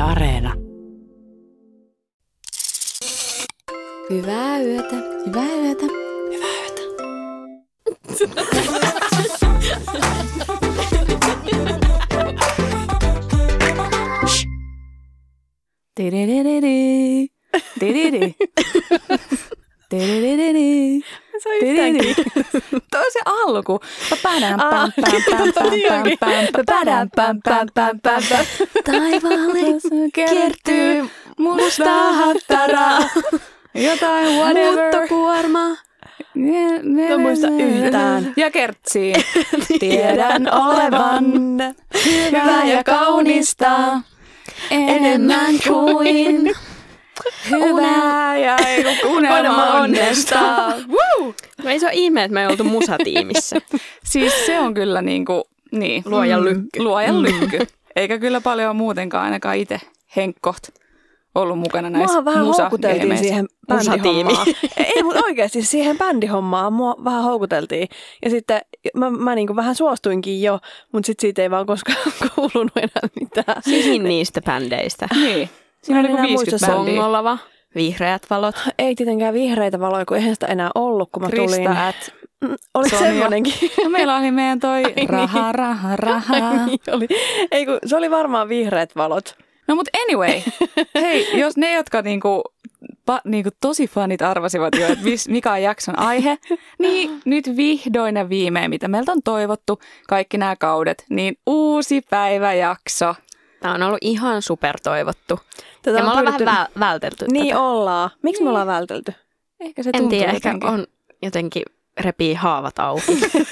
Areena. Hyvää yötä. Hyvää yötä. Hyvää yötä. Tididididi. Tididi. Tididididi. Se on yhtäänkin. Toi on se alku. Taivaalle kertyy mustaa hattaraa. Jotain whatever. Muuttokuorma. En muista yhtään. Ja kertsii. Tiedän olevan hyvä ja kaunista. Enemmän kuin hyvää ja unelma onnesta. Ei se ole ihme, että me ei oltu musatiimissä. Siis se on kyllä niin. Luojan lykky. Luojan lykky. Eikä kyllä paljon muutenkaan ainakaan itse henkkoht ollut mukana näissä mua vähän houkuteltiin siihen bändihommaan. Ei, mutta oikeasti siihen bändihommaan mua vähän houkuteltiin. Ja sitten mä niin kuin vähän suostuinkin jo, mutta sitten siitä ei vaan koskaan kuulunut enää mitään. Mihin niistä bändeistä? Niin. Siinä oli 50 bändiä. Songolava, Vihreät valot. Ei tietenkään Vihreitä valoja, kun eihän sitä enää ollut, kun mä tulin. Krista Oliko semmoinenkin? No meillä oli meidän toi raha. Niin oli. Ei, kun se oli varmaan Vihreät valot. No mut anyway, hei, jos ne, jotka niinku tosi fanit arvasivat jo, että mikä on jakson aihe, niin nyt vihdoin ja viimein, mitä meiltä on toivottu, kaikki nämä kaudet, niin uusi päiväjakso. Tämä on ollut ihan super toivottu. Tätä ja me ollaan pyritty... vähän vältelty niin tätä. ollaan. Miksi me ollaan vältelty? Ehkä se en tuntuu tiedä, jotenkin. ehkä on jotenkin repii haavat auki.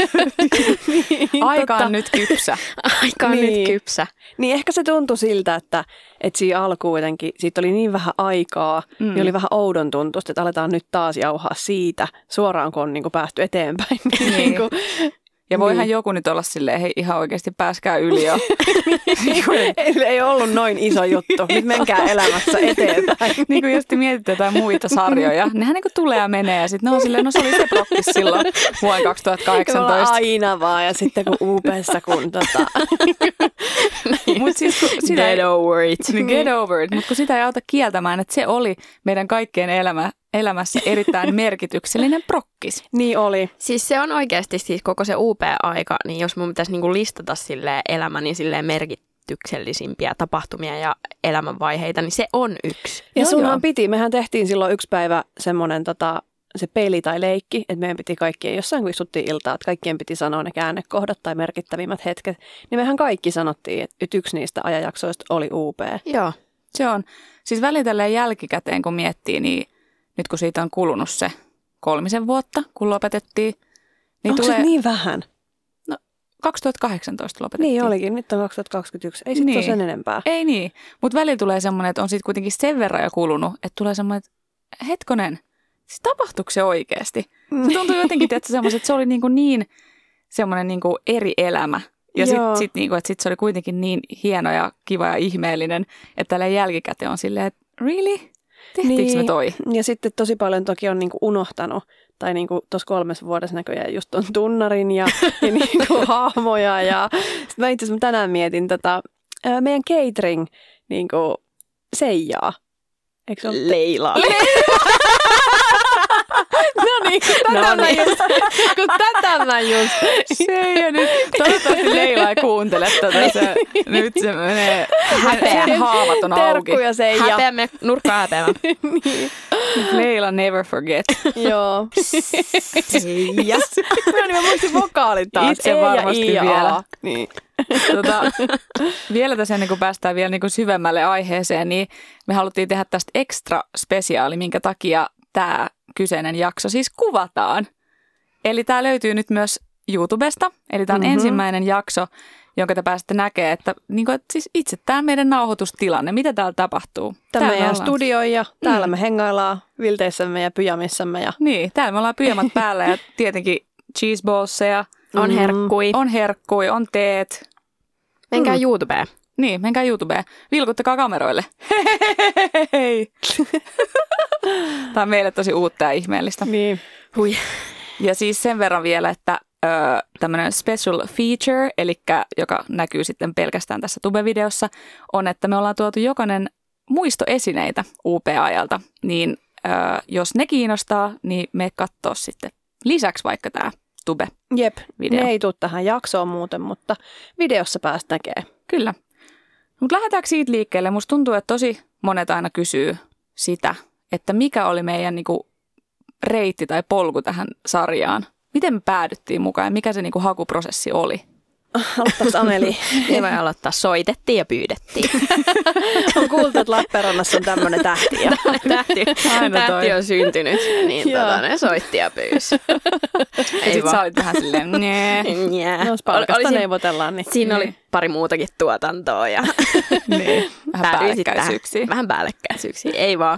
Niin, Aika on nyt kypsä. Aika on nyt kypsä. Niin ehkä se tuntui siltä, että siinä alkuun jotenkin, siitä oli niin vähän aikaa, niin oli vähän oudon tuntusta, että aletaan nyt taas jauhaa siitä suoraan, kun on niin kuin päästy eteenpäin. Niin. Ja voihan joku nyt olla silleen, hei ihan oikeasti pääskää yli jo. Ei ollut noin iso juttu. Nyt menkää elämässä eteenpäin. Niin kuin jos te mietitte jotain muita sarjoja, nehän niin kuin tulee ja menee ja sitten ne on silleen, no se oli se prokkis silloin vuonna 2018. Aina vaan ja sitten kun uupessa kun Mut siis, kun sitä Get over it. Get over it. Mutta kun sitä ei auta kieltämään, että se oli meidän kaikkien elämässä erittäin merkityksellinen prokkis. Niin oli. Siis se on oikeasti siis koko se UP-aika, niin jos mun pitäisi niinku listata silleen elämäni silleen merkityksellisimpiä tapahtumia ja elämänvaiheita, niin se on yksi. Ja sunhan piti, mehän tehtiin silloin yksi päivä semmoinen se peli tai leikki, että meidän piti kaikkien, jossain kun istuttiin iltaa, että kaikkien piti sanoa ne käännekohdat tai merkittävimmät hetket, niin mehän kaikki sanottiin, että yksi niistä ajanjaksoista oli UP. Joo. Se on. Siis välitellen jälkikäteen, kun miettii, niin nyt kun siitä on kulunut se 3 vuotta, kun lopetettiin. Niin onko tulee... se niin vähän? No, 2018 lopetettiin. Niin olikin, nyt on 2021. Ei sitten ole sen enempää. Ei niin, mutta välillä tulee semmoinen, että on sitten kuitenkin sen verran jo kulunut, että tulee semmoinen, että hetkonen, siis tapahtuiko se oikeasti? Se tuntuu jotenkin, että se oli niin semmoinen niinku eri elämä. Ja sitten se oli kuitenkin niin hieno ja kiva ja ihmeellinen, että tällä jälkikäteen on silleen, että really? Tehtiinkö me toi? Ja sitten tosi paljon toki on niinku unohtanut, tai niinku tuossa 3 vuodessa näköjään just on tunnarin ja niinku hahmoja. Ja sitten mä itse asiassa tänään mietin meidän catering niinku Seijaa. Eikö se ole? Leilaa. No niin, tätä mä just. Seija nyt, toivottavasti Leila ei kuuntele tätä. Nyt se menee, häpeä haavat on auki. Terkkuja Seija. Häpeämme, nurkkaa häpeämään. Niin. Leila never forget. Joo. Seija. No niin, mä muistin vokaalit taas. Itse varmasti vielä. Niin. Vielä tässä ennen kuin päästään vielä niin kuin syvemmälle aiheeseen, niin me haluttiin tehdä tästä ekstra spesiaali, minkä takia tämä kyseinen jakso siis kuvataan. Eli tämä löytyy nyt myös YouTubesta, eli tämä on ensimmäinen jakso, jonka te pääsette näkemään, että, niin kuin, että siis itse tämä meidän nauhoitustilanne, mitä täällä tapahtuu. Tämä meidän studio ja täällä me hengaillaan vilteissämme ja pyjamissamme. Ja... Niin, täällä me ollaan pyjamat päällä ja tietenkin cheeseballseja. On herkkui, on teet. Menkää YouTubeen. Niin, menkää YouTubeen. Vilkuttakaa kameroille. Hei. Tämä on meille tosi uutta ja ihmeellistä. Niin. Hui. Ja siis sen verran vielä, että tämmöinen special feature, eli joka näkyy sitten pelkästään tässä Tube-videossa, on, että me ollaan tuotu jokainen muistoesineitä UP-ajalta, niin jos ne kiinnostaa, niin me katsoo sitten lisäksi vaikka tämä Tube-video. Jep, ne ei tule tähän jaksoon muuten, mutta videossa päästä näkee. Kyllä. Mutta lähdetäänkö siitä liikkeelle? Musta tuntuu, että tosi monet aina kysyy sitä, että mikä oli meidän niinku reitti tai polku tähän sarjaan. Miten me päädyttiin mukaan ja mikä se niinku hakuprosessi oli? Aloittaisi Ameli. Ei voi aloittaa. Soitettiin ja pyydettiin. On kuultu, että Lappeenrannassa on tämmöinen tähti. Ja tähti on syntynyt, niin ne soitti ja pyysi. Ja sit sä olit vähän silleen, No, palkasta neuvotellaan. Niin. Siinä oli pari muutakin tuotantoa. Ja niin, vähän päällekkäisyyksiä. Vähän päällekkäisyyksiä, ei vaan.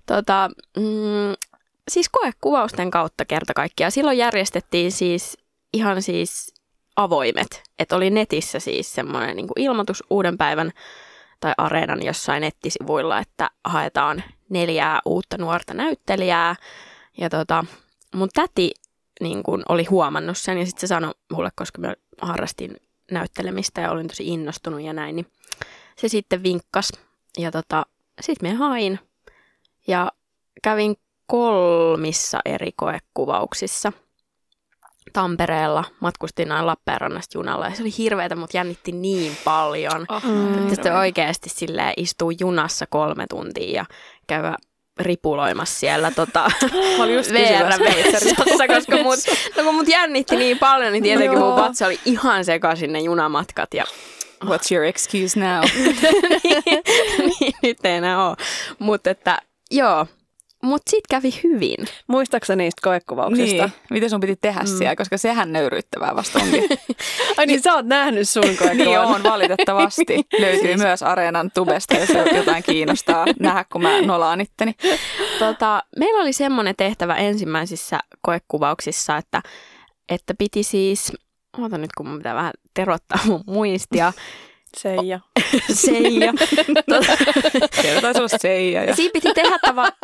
Siis koekuvausten kautta kerta kaikkiaan. Silloin järjestettiin siis ihan siis avoimet. Että oli netissä siis semmoinen niin kuin ilmoitus uuden päivän tai Areenan jossain nettisivuilla, että haetaan 4 uutta nuorta näyttelijää. Ja mun täti niin kuin oli huomannut sen ja sitten se sanoi mulle, koska mä harrastin näyttelemistä ja olin tosi innostunut ja näin, niin se sitten vinkkasi. Ja sitten mä hain ja kävin 3 eri koekuvauksissa. Tampereella matkustin aina Lappeenrannasta junalla ja se oli hirveätä, mutta jännitti niin paljon. Sitten oikeasti silleen istuu junassa 3 tuntia ja käydä ripuloimassa siellä VR-veitsarissa, koska kun mut jännitti niin paljon, niin tietenkin mun vatsa oli ihan sekaisin ne junamatkat. Ja what's your excuse now? niin, nyt ei enää ole. Mutta joo. Mutta sit kävi hyvin. Muistaaksä niistä koekuvauksista? Niin. Mitä sun piti tehdä siellä, koska sehän nöyryyttävää vasta onkin. Ai niin, sä oot nähnyt sun koekuvan. Niin on, valitettavasti. Löytyy myös Areenan Tubesta, jos jotain kiinnostaa nähdä, kun mä nolaan itteni. Meillä oli semmoinen tehtävä ensimmäisissä koekuvauksissa, että piti siis, oota nyt kun mun pitää vähän terottaa mun muistia. Seija. Seija. Siellä taisi olla Seija. Ja... Siinä piti tehdä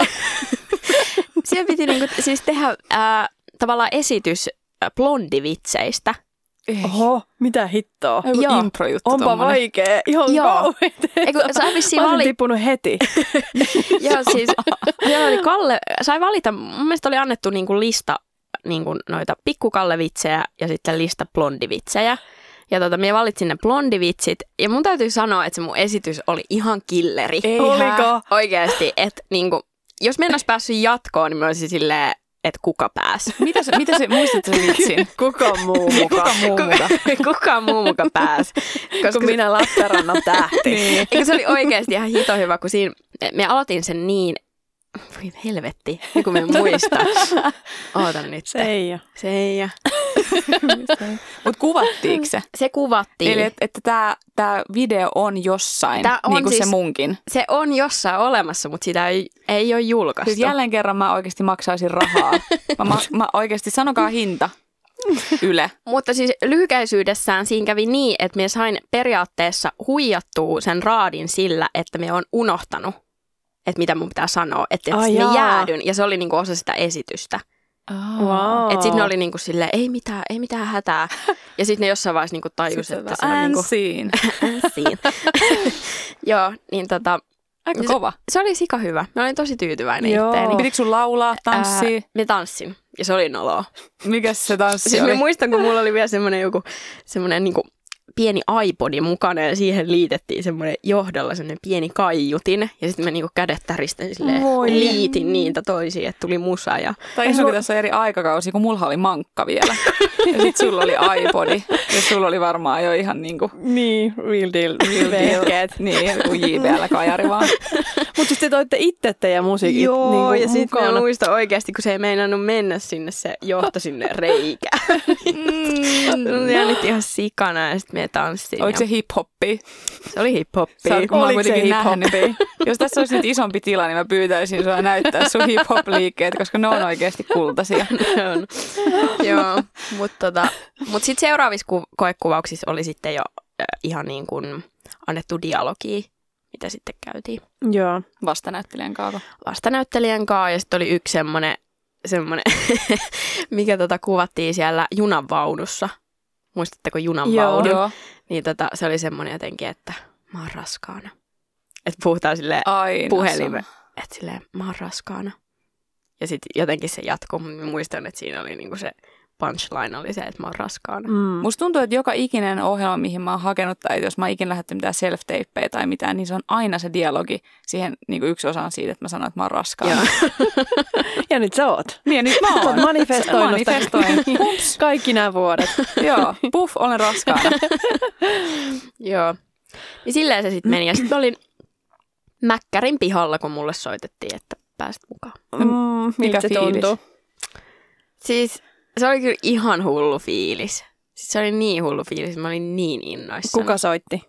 Siinä piti siis tehdä tavallaan esitys blondivitseistä. Oho, mitä hittoa. Joo. Impro-juttu. Onpa tommonen. Vaikea. Ihan kauheita. Mä olin tippunut heti. Joo, siis Kalle sai valita, mun mielestä oli annettu lista noita pikkukallevitsejä ja sitten lista blondivitsejä. Ja minä valitsin ne blondivitsit. Ja mun täytyy sanoa, että se mun esitys oli ihan killeri. Oliko? Oikeasti. Että jos me en olisi päässyt jatkoon, niin mä olisin silleen, että kuka pääsi. Mitä se muistatko sen vitsin? Kuka muu muka? Kuka muu muka pääsi. Koska minä Lappeenrannan tähti. Niin. Eikö se oli oikeasti ihan hito hyvä, kun siinä, me aloitin sen niin, voi helvetti, kun me muista. Ootan nyt. Seija. Mutta kuvattiinko se? Se kuvattiin. Eli että tämä video on jossain, niin kuin siis, se munkin. Se on jossain olemassa, mutta sitä ei ole julkaistu. Siis jälleen kerran mä oikeasti maksaisin rahaa. mä oikeasti, sanokaa hinta. Yle. Mutta siis lyhykäisyydessään siinä kävi niin, että me sain periaatteessa huijattua sen raadin sillä, että me on unohtanut, että mitä mun pitää sanoa. Että me jäädyn ja se oli osa sitä esitystä. Wow. Että sitten ne oli silleen, ei mitään hätää. Ja sitten ne jossain vaiheessa tajus, että se on Siinä. Joo, niin aika kova. Se oli sika hyvä. Mä olin tosi tyytyväinen itteeni. Pitikö sun laulaa, tanssia? Me tanssin. Ja se oli noloa. Mikäs se tanssi siis oli? Mä muistan, kun mulla oli vielä semmoinen pieni iPodi mukana ja siihen liitettiin semmoinen johdolla semmoinen pieni kaiutin. Ja sitten mä kädet täristin silleen, liitin niitä toisiin, että tuli musa. Ja... Tai isokin tässä on eri aikakausi, kun mulla oli mankka vielä. Ja sit sulla oli iPodi. Ja sulla oli varmaan jo ihan Niin, real deal. Niin, kuin JBL-kajari vaan. Mutta siis te toitte itse teidän musiikit Joo, ja sitten mä muistan oikeasti, kun se ei meinannut mennä sinne, se johto sinne reikään. Se jännitti ihan sikana ja sitten me tanssin. Oliko se hip-hoppi? Se oli hip-hoppi. Oliko se hip-hoppi? Jos tässä olisi nyt isompi tila, niin mä pyytäisin sua näyttää sun hip-hop-liikkeet, koska ne on oikeasti kultaisia. On. Joo, mutta sitten seuraavissa koekuvauksissa oli sitten jo ihan annettu dialogia, mitä sitten käytiin. Joo. Vastanäyttelijän kanssa. Vastanäyttelijän kanssa ja sitten oli yksi semmoinen semmoinen, mikä kuvattiin siellä junanvaunussa. Muistatteko junanvaunun? Joo. Niin se oli semmoinen jotenkin, että mä oon raskaana. Että puhutaan silleen Aina puhelimeen, että silleen mä oon raskaana. Ja sitten jotenkin se jatkuu, mutta muistan, että siinä oli niinku se punchline oli se, että mä oon raskaana. Musta tuntuu, että joka ikinen ohjelma, mihin mä oon hakenut, tai jos mä oon ikinä lähettänyt mitään self-tapeja tai mitään, niin se on aina se dialogi. Siihen niin yksi osa on siitä, että mä sanon, että mä oon raskaana. Ja nyt sä oot. Niin, ja nyt mä oon. Manifestoinut Pups. kaikki nämä vuodet. Joo, puff, olen raskaana. Joo. Ja silleen se sitten meni. Ja sitten olin Mäkkärin pihalla, kun mulle soitettiin, että pääsit mukaan. Mikä se fiilis? tuntuu? Siis se oli kyllä ihan hullu fiilis. Siis se oli niin hullu fiilis, mä olin niin innoissani. Kuka soitti?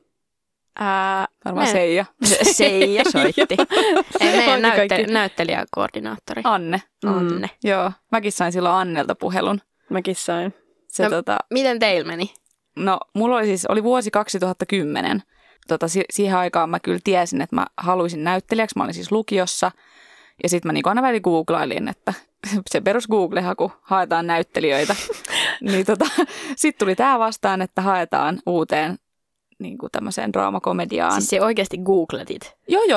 Varmaan Seija. Seija soitti. Ei, meidän näyttelijäkoordinaattori. Anne. Anne. Joo, mäkin sain silloin Annelta puhelun. Mäkin sain. Se, miten teillä meni? No, mulla oli vuosi 2010. Siihen aikaan mä kyllä tiesin, että mä haluaisin näyttelijäksi. Mä olin siis lukiossa. Ja sitten mä niin aina välillä googlailin, että se perus Google-haku, haetaan näyttelijöitä. Niin sitten tuli tää vastaan, että haetaan uuteen niin kuin tämmöiseen draamakomediaan. Siis se oikeasti googletit? Joo.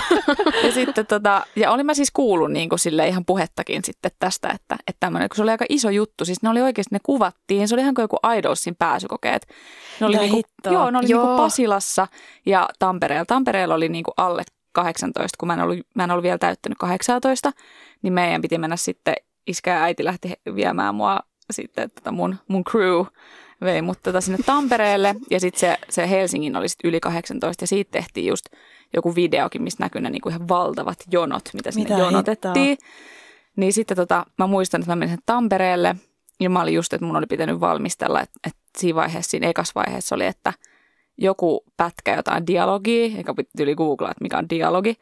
Ja sitten ja olin mä siis kuullut niin kuin sille ihan puhettakin sitten tästä, että tämmöinen, kun se oli aika iso juttu. Siis ne oli oikeasti, ne kuvattiin, se oli ihan kuin joku Idolsin pääsykokeet. Ne oli, niinku, ne oli niinku Pasilassa ja Tampereella. Tampereella oli niinku alle 18, kun mä en ollut vielä täyttänyt 18, niin meidän piti mennä sitten, iskä ja äiti lähti viemään mua sitten, mun crew vei mut sinne Tampereelle, ja sitten se Helsingin oli sitten yli 18, ja siitä tehtiin just joku videokin, missä näkyi ne niinku ihan valtavat jonot, mitä sinne jonotettiin. Niin sitten mä muistan, että mä menin Tampereelle, ja mä olin just, että mun oli pitänyt valmistella, että siinä vaiheessa, siinä ekassa vaiheessa oli, että joku pätkä jotain dialogia, eikä yli googlaa, että mikä on dialogi,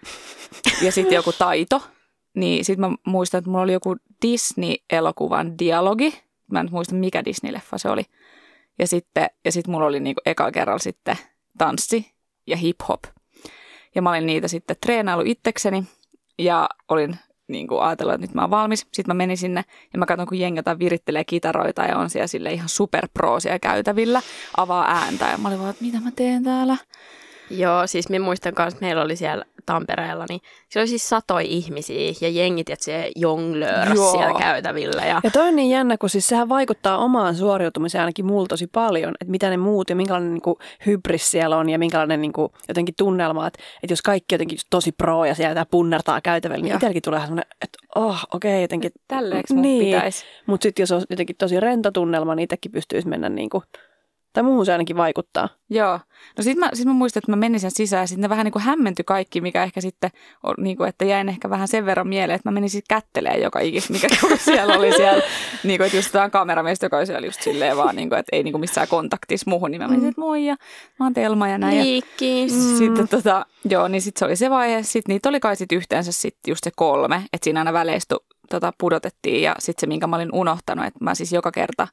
ja sitten joku taito. Niin sitten mä muistan, että mulla oli joku Disney-elokuvan dialogi. Mä en muista, mikä Disney-leffa se oli. Ja sitten mulla oli niinku eka kerralla sitten tanssi ja hip-hop. Ja mä olin niitä sitten treenailu itsekseni ja olin niinku ajatellut, että nyt mä oon valmis. Sitten mä menin sinne ja mä katson, kun jengi jotain virittelee kitaroita ja on siellä sille ihan superproosia käytävillä, avaa ääntä. Ja mä olin vaan, että mitä mä teen täällä? Joo, siis mä muistan kanssa, että meillä oli siellä Tampereella, niin siellä oli siis satoja ihmisiä ja jengit, että se jonglööräsi siellä käytävillä. Ja toi on niin jännä, kun siis sehän vaikuttaa omaan suoriutumiseen ainakin mulla tosi paljon, että mitä ne muut ja minkälainen niin kuin hybris siellä on ja minkälainen niin kuin jotenkin tunnelma, että jos kaikki jotenkin tosi pro ja siellä punnertaa käytävillä, niin itselläkin tulee semmoinen, että okei, jotenkin. Tälleeksi mun pitäisi. Mutta sitten jos on jotenkin tosi rento tunnelma, niin itsekin pystyisi mennä niin kuin, tai muuhun se ainakin vaikuttaa. Joo. No sit mä muistan, että mä menin sen sisään ja sitten ne vähän niin kuin hämmentyi kaikki, mikä ehkä sitten, niin kuin, että jäin ehkä vähän sen verran mieleen, että mä menin sitten kättelemään joka ikistä, mikä siellä oli siellä. Niin kuin, että just tämä kameramies, joka oli siellä just silleen vaan, niin kuin, että ei niin kuin missään kontaktissa muuhun, niin mä menin, että moi ja mä oon Telma ja näin. Liikkis. Sitten joo, niin sitten se oli se vaihe. Sitten niitä oli kai sitten yhteensä sitten just se 3, että siinä aina väleistä pudotettiin ja sitten se, minkä mä olin unohtanut, että mä siis joka kerta.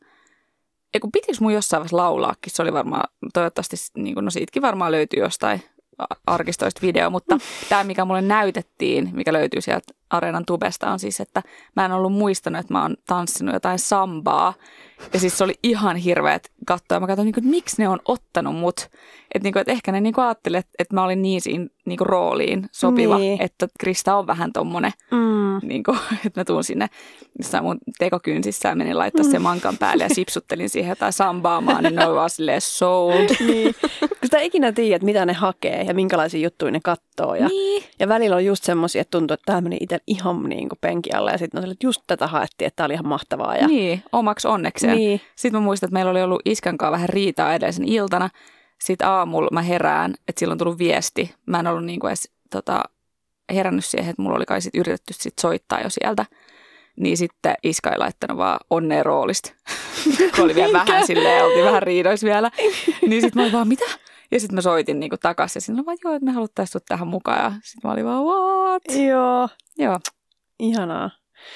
Eiku pitikö mun jossain vaiheessa laulaakin? Se oli varmaan, toivottavasti, niin kun, no siitäkin varmaan löytyy jostain arkistoista video, mutta tämä, mikä mulle näytettiin, mikä löytyy sieltä Areenan tubesta, on siis, että mä en ollut muistanut, että mä oon tanssinut jotain sambaa. Ja siis se oli ihan hirveät katsoa. Mä katsoin, että miksi ne on ottanut mut. Että ehkä ne ajattelivat, että mä olin niin siinä rooliin sopiva, että Krista on vähän tommonen, että mä tuun sinne jossain mun tekokynsissä ja menin laittaa sen mankan päälle ja sipsuttelin siihen jotain sambaamaan, niin ne oli vaan silleen sold. Niin. Kun sitä ikinä tiedät, mitä ne hakee ja minkälaisia juttuja ne katsoo. Ja välillä on just semmoisia, että tuntuu, että tämä meni itse ihan niin kuin penki alla ja sitten on että just tätä haettiin, että tämä oli ihan mahtavaa. Ja niin, omaksi onnekseen. Niin. Sitten mä muistan, että meillä oli ollut iskän kanssa vähän riitaa edellisen iltana. Sitten aamulla mä herään, että silloin on tullut viesti. Mä en ollut niin kuin edes herännyt siihen, että mulla oli kai sit yritetty sit soittaa jo sieltä. Niin sitten iska ei laittanut vaan onneen roolista. Kun oli vielä vähän silleen, oltiin vähän riidoissa vielä. Niin sitten mä olin vaan, mitä? Ja sitten mä soitin niinku takaisin ja sitten vaan, joo, että me haluttaisiin sut tähän mukaan. Ja sitten mä olin vaan, what? Joo. Ihanaa.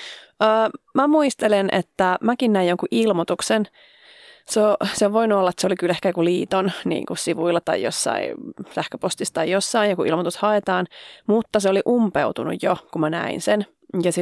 Mä muistelen, että mäkin näin jonkun ilmoituksen. Se on voinut olla, että se oli kyllä ehkä joku liiton niin kuin sivuilla tai jossain sähköpostissa tai jossain, joku ilmoitus haetaan, mutta se oli umpeutunut jo, kun mä näin sen. Ja sitten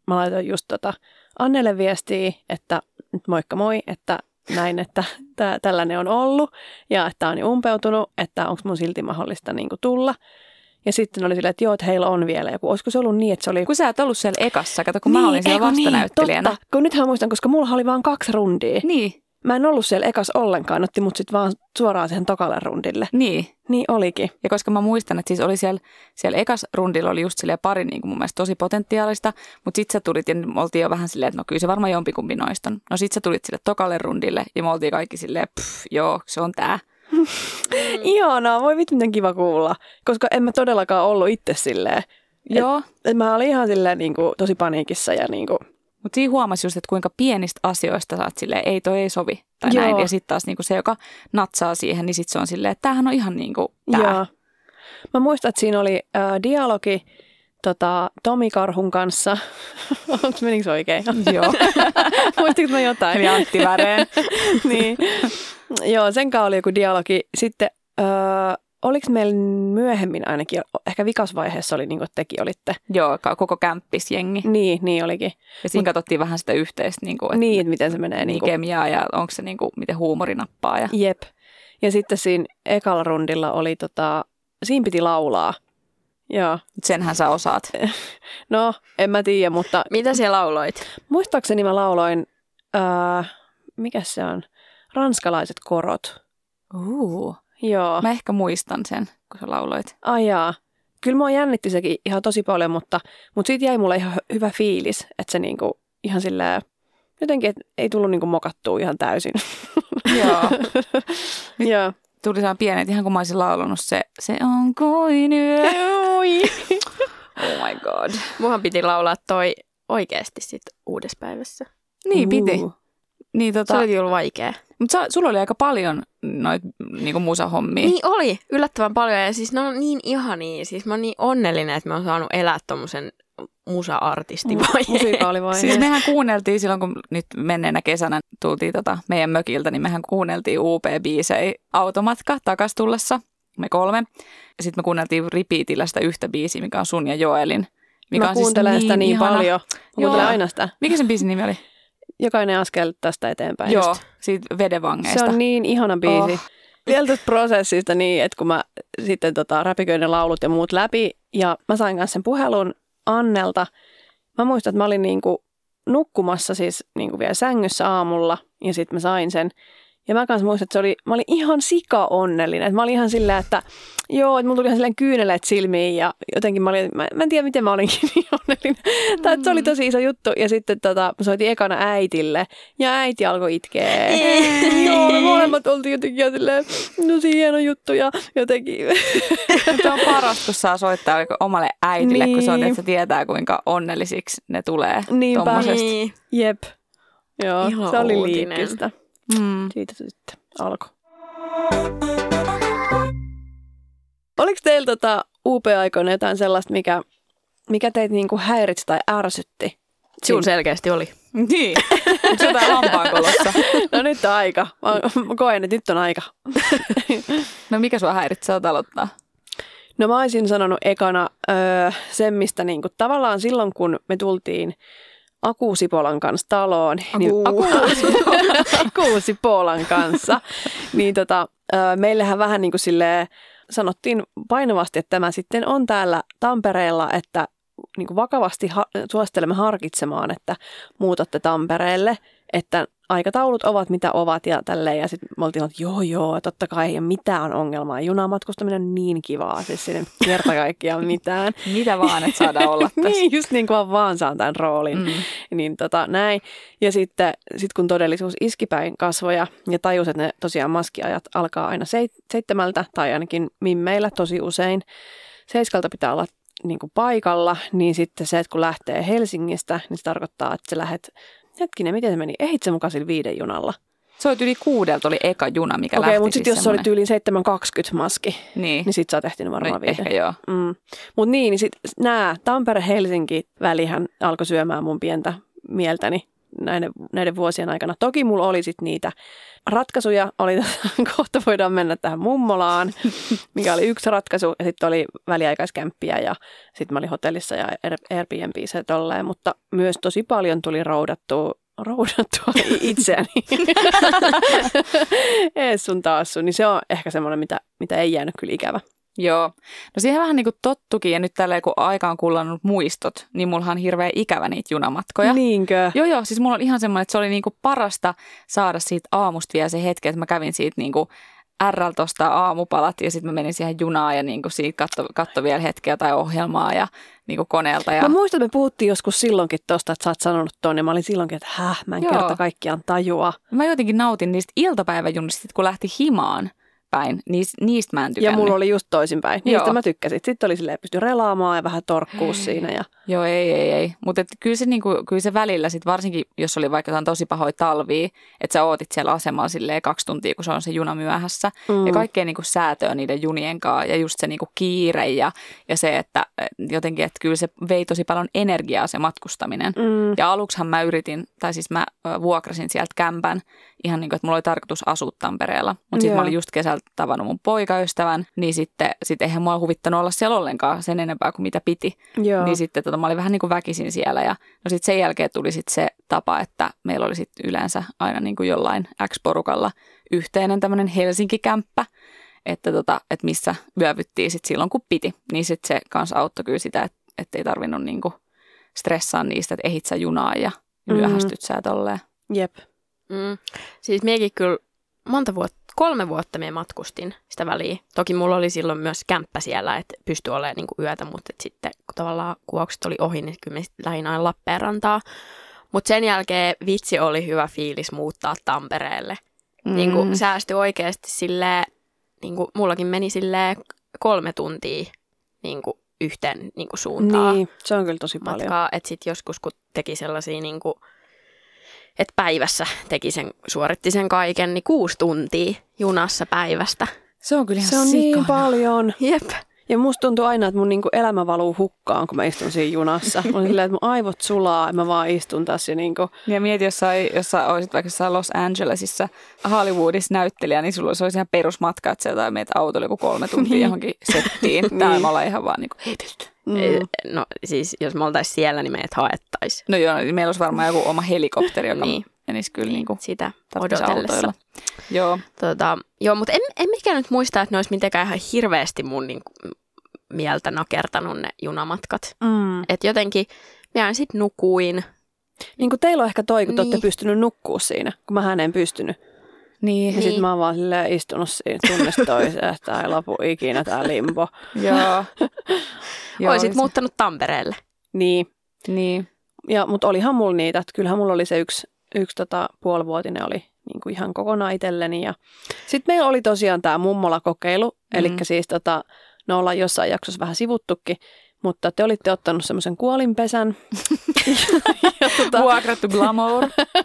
mä laitoin just Annelle viestiä, että moikka moi, että näin, että tällainen on ollut ja että on jo umpeutunut, että onko mun silti mahdollista niin kuin tulla. Ja sitten oli silleen, että joo, että heillä on vielä joku. Olisiko se ollut niin, että se oli... Kun sä et ollut siellä ekassa, kato kun mä olin siellä vastanäyttelijänä. Totta, kun nythän muistan, koska mulla oli vaan 2 rundia. Niin. Mä en ollut siellä ekas ollenkaan, otti mut sitten vaan suoraan siihen tokalle rundille. Niin. Niin olikin. Ja koska mä muistan, että siis oli siellä ekas rundilla oli just silleen pari niin kuin mun mielestä tosi potentiaalista, mutta sit sä tulit ja me oltiin jo vähän silleen, että no kyllä se varmaan jompikumpi noista on. No sit sä tulit sille tokalle rundille ja me oltiin kaikki silleen, joo, se on tää. Ihanaa, voi vittu miten kiva kuulla, koska en mä todellakaan ollut itse silleen. Joo. Et mä olin ihan silleen niin kuin, tosi paniikissa ja niin kuin... Mutta siinä huomasi just, että kuinka pienistä asioista sä oot silleen, ei toi ei sovi tai Joo. näin. Ja sitten taas niinku se, joka natsaa siihen, niin sitten se on silleen, että tämähän on ihan niinku tää. Joo. Mä muistan, että siinä oli dialogi Tomi Karhun kanssa. Menikö oikein? Joo. Muistatko mä jotain? Eli Antti Väreen. Niin. Joo, sen kanssa oli joku dialogi. Sitten oliko meillä myöhemmin ainakin, ehkä vikasvaiheessa oli niin kuin tekin olitte. Joo, koko kämppisjengi. Niin olikin. Ja siinä katsottiin vähän sitä yhteistä, niinku, että niin, että miten se menee. Niin kemiaa ja onko se niinku, miten huumori nappaa. Ja... Jep. Ja sitten siinä ekalla rundilla oli, siinä piti laulaa. Joo. Senhän sä osaat. No, en mä tiedä, mutta... Mitä siellä lauloit? Muistaakseni mä lauloin, mikä se on? Ranskalaiset korot. Joo. Mä ehkä muistan sen, kun sä lauloit. Jaa. Kyllä mua jännitti sekin ihan tosi paljon, mutta siitä jäi mulle ihan hyvä fiilis, että se niinku ihan silleen, jotenkin ei tullut niinku mokattua ihan täysin. Joo. Joo. Tuli sellainen pieni, että ihan kun mä olisin laulanut se on kuin yö. Oh my god. Muhan piti laulaa toi oikeasti sit uudessa päivässä. Niin piti. Niin, se oli ollut vaikea. Mutta sulla oli aika paljon noita niinku musahommia. Niin oli, yllättävän paljon. Ja siis ne on niin ihania. Siis mä oon niin onnellinen, että mä oon saanut elää tommosen musa-artistivaiheen. Musiikaalivaihe. Siis mehän kuunneltiin silloin, kun nyt menneenä kesänä tultiin meidän mökiltä, niin mehän kuunneltiin UP-biisejä automatka takas tullessa, me 3. Ja sitten me kuunneltiin repeatillä sitä yhtä biisiä, mikä on sun ja Joelin. Mikä mä on kuuntelen siis sitä niin ihana. paljon. Kuuntelen aina sitä. Mikä sen biisin nimi oli? Jokainen askel tästä eteenpäin. Joo, just. siitä vedenvangeista. Se on niin ihana biisi. Vielä tästä prosessista niin, että kun mä sitten räpiköin ne laulut ja muut läpi ja mä sain kanssa sen puhelun Annelta. Mä muistan, että mä olin niinku nukkumassa siis niinku vielä sängyssä aamulla ja sitten mä sain sen. Ja mä kanssa muistan, että mä olin ihan sika-onnellinen. Mä olin ihan silleen, että joo, että mulla tuli ihan silleen kyyneleet silmiin ja jotenkin mä en tiedä miten mä olinkin niin onnellinen. Tai että se oli tosi iso juttu ja sitten mä soitin ekana äitille ja äiti alkoi itkeä. Joo, me molemmat oltiin jotenkin silleen, no siinä hieno juttu ja jotenkin. Mutta on parasta, kun saa soittaa omalle äitille, niin. kun se on, että se tietää kuinka onnellisiksi ne tulee tommosesta. Niin. Jep. Joo, Ihan se oli uutinen. liippistä. Siitä se sitten alkoi. Oliko teillä UP-aikoina jotain sellaista, mikä teitä niinku häiritsi tai ärsytti? Sun selkeästi oli. Niin, onko jotain hampaankolossa? No nyt on aika. Mä koen, että nyt on aika. No mikä sua häiritsi, saat aloittaa? No mä olisin sanonut ekana sen, mistä niinku, tavallaan silloin, kun me tultiin Akuusipolan kanssa taloon. Akuusipolan kanssa. Niin meillähän vähän niin kuin silleen sanottiin painavasti, että tämä sitten on täällä Tampereella, että niin kuin vakavasti suosittelemme harkitsemaan, että muutatte Tampereelle, että aikataulut ovat mitä ovat ja tälleen. Ja sitten me oltiin, että joo, totta kai ei ole mitään ongelmaa. Junamatkustaminen on niin kivaa, siis sinne kerta kaikkiaan mitään. Mitä vaan, että saadaan olla tässä. Niin, just niin kuin vaan saan tämän roolin. Niin näin. Ja sitten kun todellisuus iski päin kasvoja ja tajus, että ne tosiaan maskiajat alkaa aina 7 tai ainakin mimmeillä tosi usein. 7 pitää olla niin kuin paikalla, niin sitten se, että kun lähtee Helsingistä, niin se tarkoittaa, että sä lähdet, hetkinen, miten se meni? Ehit se mukaan sillä 5 junalla? Se oli yli 6, oli eka juna, mikä lähti. Okei, mutta sitten siis jos se oli tyyliin 7.20 maski, niin sit sä oot ehtinyt varmaan 5. Ehkä joo. Mutta niin sitten nämä Tampere-Helsinki-välihän alkoi syömään mun pientä mieltäni näiden vuosien aikana. Toki mulla oli sitten niitä ratkaisuja. Kohta voidaan mennä tähän mummolaan, mikä oli yksi ratkaisu. Ja sitten oli väliaikaiskämppiä ja sitten mä olin hotellissa ja Airbnbissä ja tolleen. Mutta myös tosi paljon tuli roudattua itseäni. Ees sun taas sun. Niin se on ehkä semmoinen, mitä ei jäänyt kyllä ikävä. Joo. No siihen vähän niin kuin tottukin ja nyt tälleen kun aika on kullannut muistot, niin mullahan on hirveän ikävä niitä junamatkoja. Niinkö? Joo, siis mulla on ihan semmoinen, että se oli niin kuin parasta saada siitä aamusta vielä se hetki, että mä kävin siitä niin kuin R:ltä ostaa aamupalat ja sitten mä menin siihen junaan ja niin kuin siitä katso vielä hetkeä tai ohjelmaa ja niin kuin koneelta. Ja... Mä muistan, että me puhuttiin joskus silloinkin tosta, että sä oot sanonut ton ja mä olin silloinkin, että mä en kerta kaikkiaan tajua. Mä jotenkin nautin niistä iltapäiväjunista, kun lähti himaan päin, niistä mä en tykännyt. Ja mulla oli just toisinpäin. Niistä mä tykkäsin. Sitten oli silleen, pystyi relaamaan ja vähän torkkuu siinä. Ja... Joo, ei. Mutta kyllä se välillä, sit varsinkin jos oli vaikka tosi pahoja talvia, että sä ootit siellä asemalla silleen 2 tuntia, kun se on se juna myöhässä. Ja kaikkea niinku säätöä niiden junien kanssa ja just se niinku kiire ja se, että jotenkin, että kyllä se vei tosi paljon energiaa se matkustaminen. Ja aluksihan mä mä vuokrasin sieltä kämpän ihan niin kuin, että mulla oli tarkoitus asua Tampereella. Mutta sitten mä olin just kesällä tavannut mun poikaystävän, niin sitten eihän mua huvittanut olla siellä ollenkaan sen enempää kuin mitä piti. Joo. Niin sitten mä olin vähän niin kuin väkisin siellä ja no sitten sen jälkeen tuli sitten se tapa, että meillä oli sitten yleensä aina niin kuin jollain X-porukalla yhteinen tämmöinen Helsinki-kämppä, että missä yövyttiin sitten silloin kun piti. Niin sitten se kanssa auttoi kyllä sitä, että ei tarvinnut niin kuin stressaa niistä, että ehit sä junaan ja myöhästyt sä tolleen. Jep. Siis miekin kyllä 3 vuotta me matkustin sitä väliä. Toki mulla oli silloin myös kämppä siellä, että pystyi olemaan niin kuin yötä, mutta sitten kun tavallaan kuvaukset oli ohi, niin kyllä me lähdin aina Lappeenrantaa. Mutta sen jälkeen vitsi oli hyvä fiilis muuttaa Tampereelle. Niin kuin säästyi oikeasti silleen, niin kuin mullakin meni silleen 3 tuntia niin kuin yhteen niin kuin suuntaan. Niin, se on kyllä tosi paljon. Että sitten joskus kun teki sellaisia niin kuin että päivässä suoritti sen kaiken, niin 6 tuntia junassa päivästä. Se on kyllä ihan se on sikana. niin paljon. Jep. Ja musta tuntuu aina, että mun niinku elämä valuu hukkaan, kun mä istun siinä junassa. On silleen, että mun aivot sulaa ja mä vaan istun tässä. Niinku. Ja mieti, jos sä olisit vaikka jossain Los Angelesissa Hollywoodissa näyttelijä, niin sulla olisi ihan perusmatka, että sieltä meitä autolla joku 3 tuntia johonkin settiin. Täällä me ollaan ihan vaan niin kuin, ei pysty. No siis, jos me oltaisiin siellä, niin meidät haettaisiin. No joo, meillä olisi varmaan joku oma helikopteri, joka menisi kyllä niin kuin sitä odotellessa. Joo. Joo, mutta en mikään nyt muista, että ne olisi mitenkään ihan hirveästi mun niin kuin mieltä nakertanut ne junamatkat. Että jotenkin minä sitten nukuin. Niin kuin teillä on ehkä toi, kun te olette pystynyt nukkua siinä, kun mähän en pystynyt. Niin. Ja sitten mä oon vaan silleen istunut siinä tunnesta toiseen, että ei lopu ikinä tää limbo. Joo. Oisit muuttanut Tampereelle. Niin. Ja, mutta olihan mulla niitä, että kyllähän mulla oli se yksi puolivuotinen oli niin kuin ihan kokonaan itselleni. Ja sitten meillä oli tosiaan tämä mummola-kokeilu, eli siis no ollaan jossain jaksossa vähän sivuttukin, mutta te olitte ottanut semmoisen kuolinpesän. Vuokrattu glamour.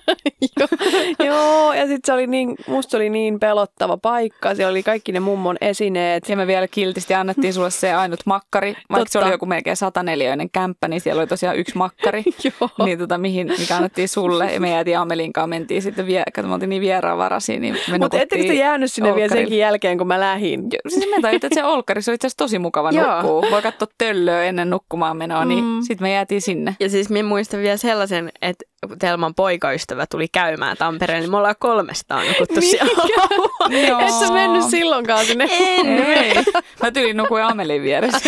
Joo, ja sitten musta oli niin pelottava paikka. Siellä oli kaikki ne mummon esineet. Ja me vielä kiltisti annettiin sulle se ainut makkari. Vaikka se oli joku melkein 104-öinen kämppä, niin siellä oli tosiaan 1 makkari. Niin mikä annettiin sulle. Ja me jäätiin Amelinkaan, mentiin sitten, me oltiin niin vieraanvaraisia, niin me nukuttiin. Mutta ettekö te jäänyt sinne vielä senkin jälkeen, kun mä lähdin? Siis me tajutin, että se olkkari, se oli itse asiassa tosi mukava nukkuu. Voi katsoa töllöä ennen nukkumaan menoa, niin sitten me jäätiin sinne. Ja siis minä muistan vielä sellaisen, että kun Telman poikaystävä tuli käymään Tampereelle, niin me ollaan 3 nukuttu siellä. Et sä mennyt silloinkaan sinne? Ei. Mä tyylin nukuin Amelin vieressä.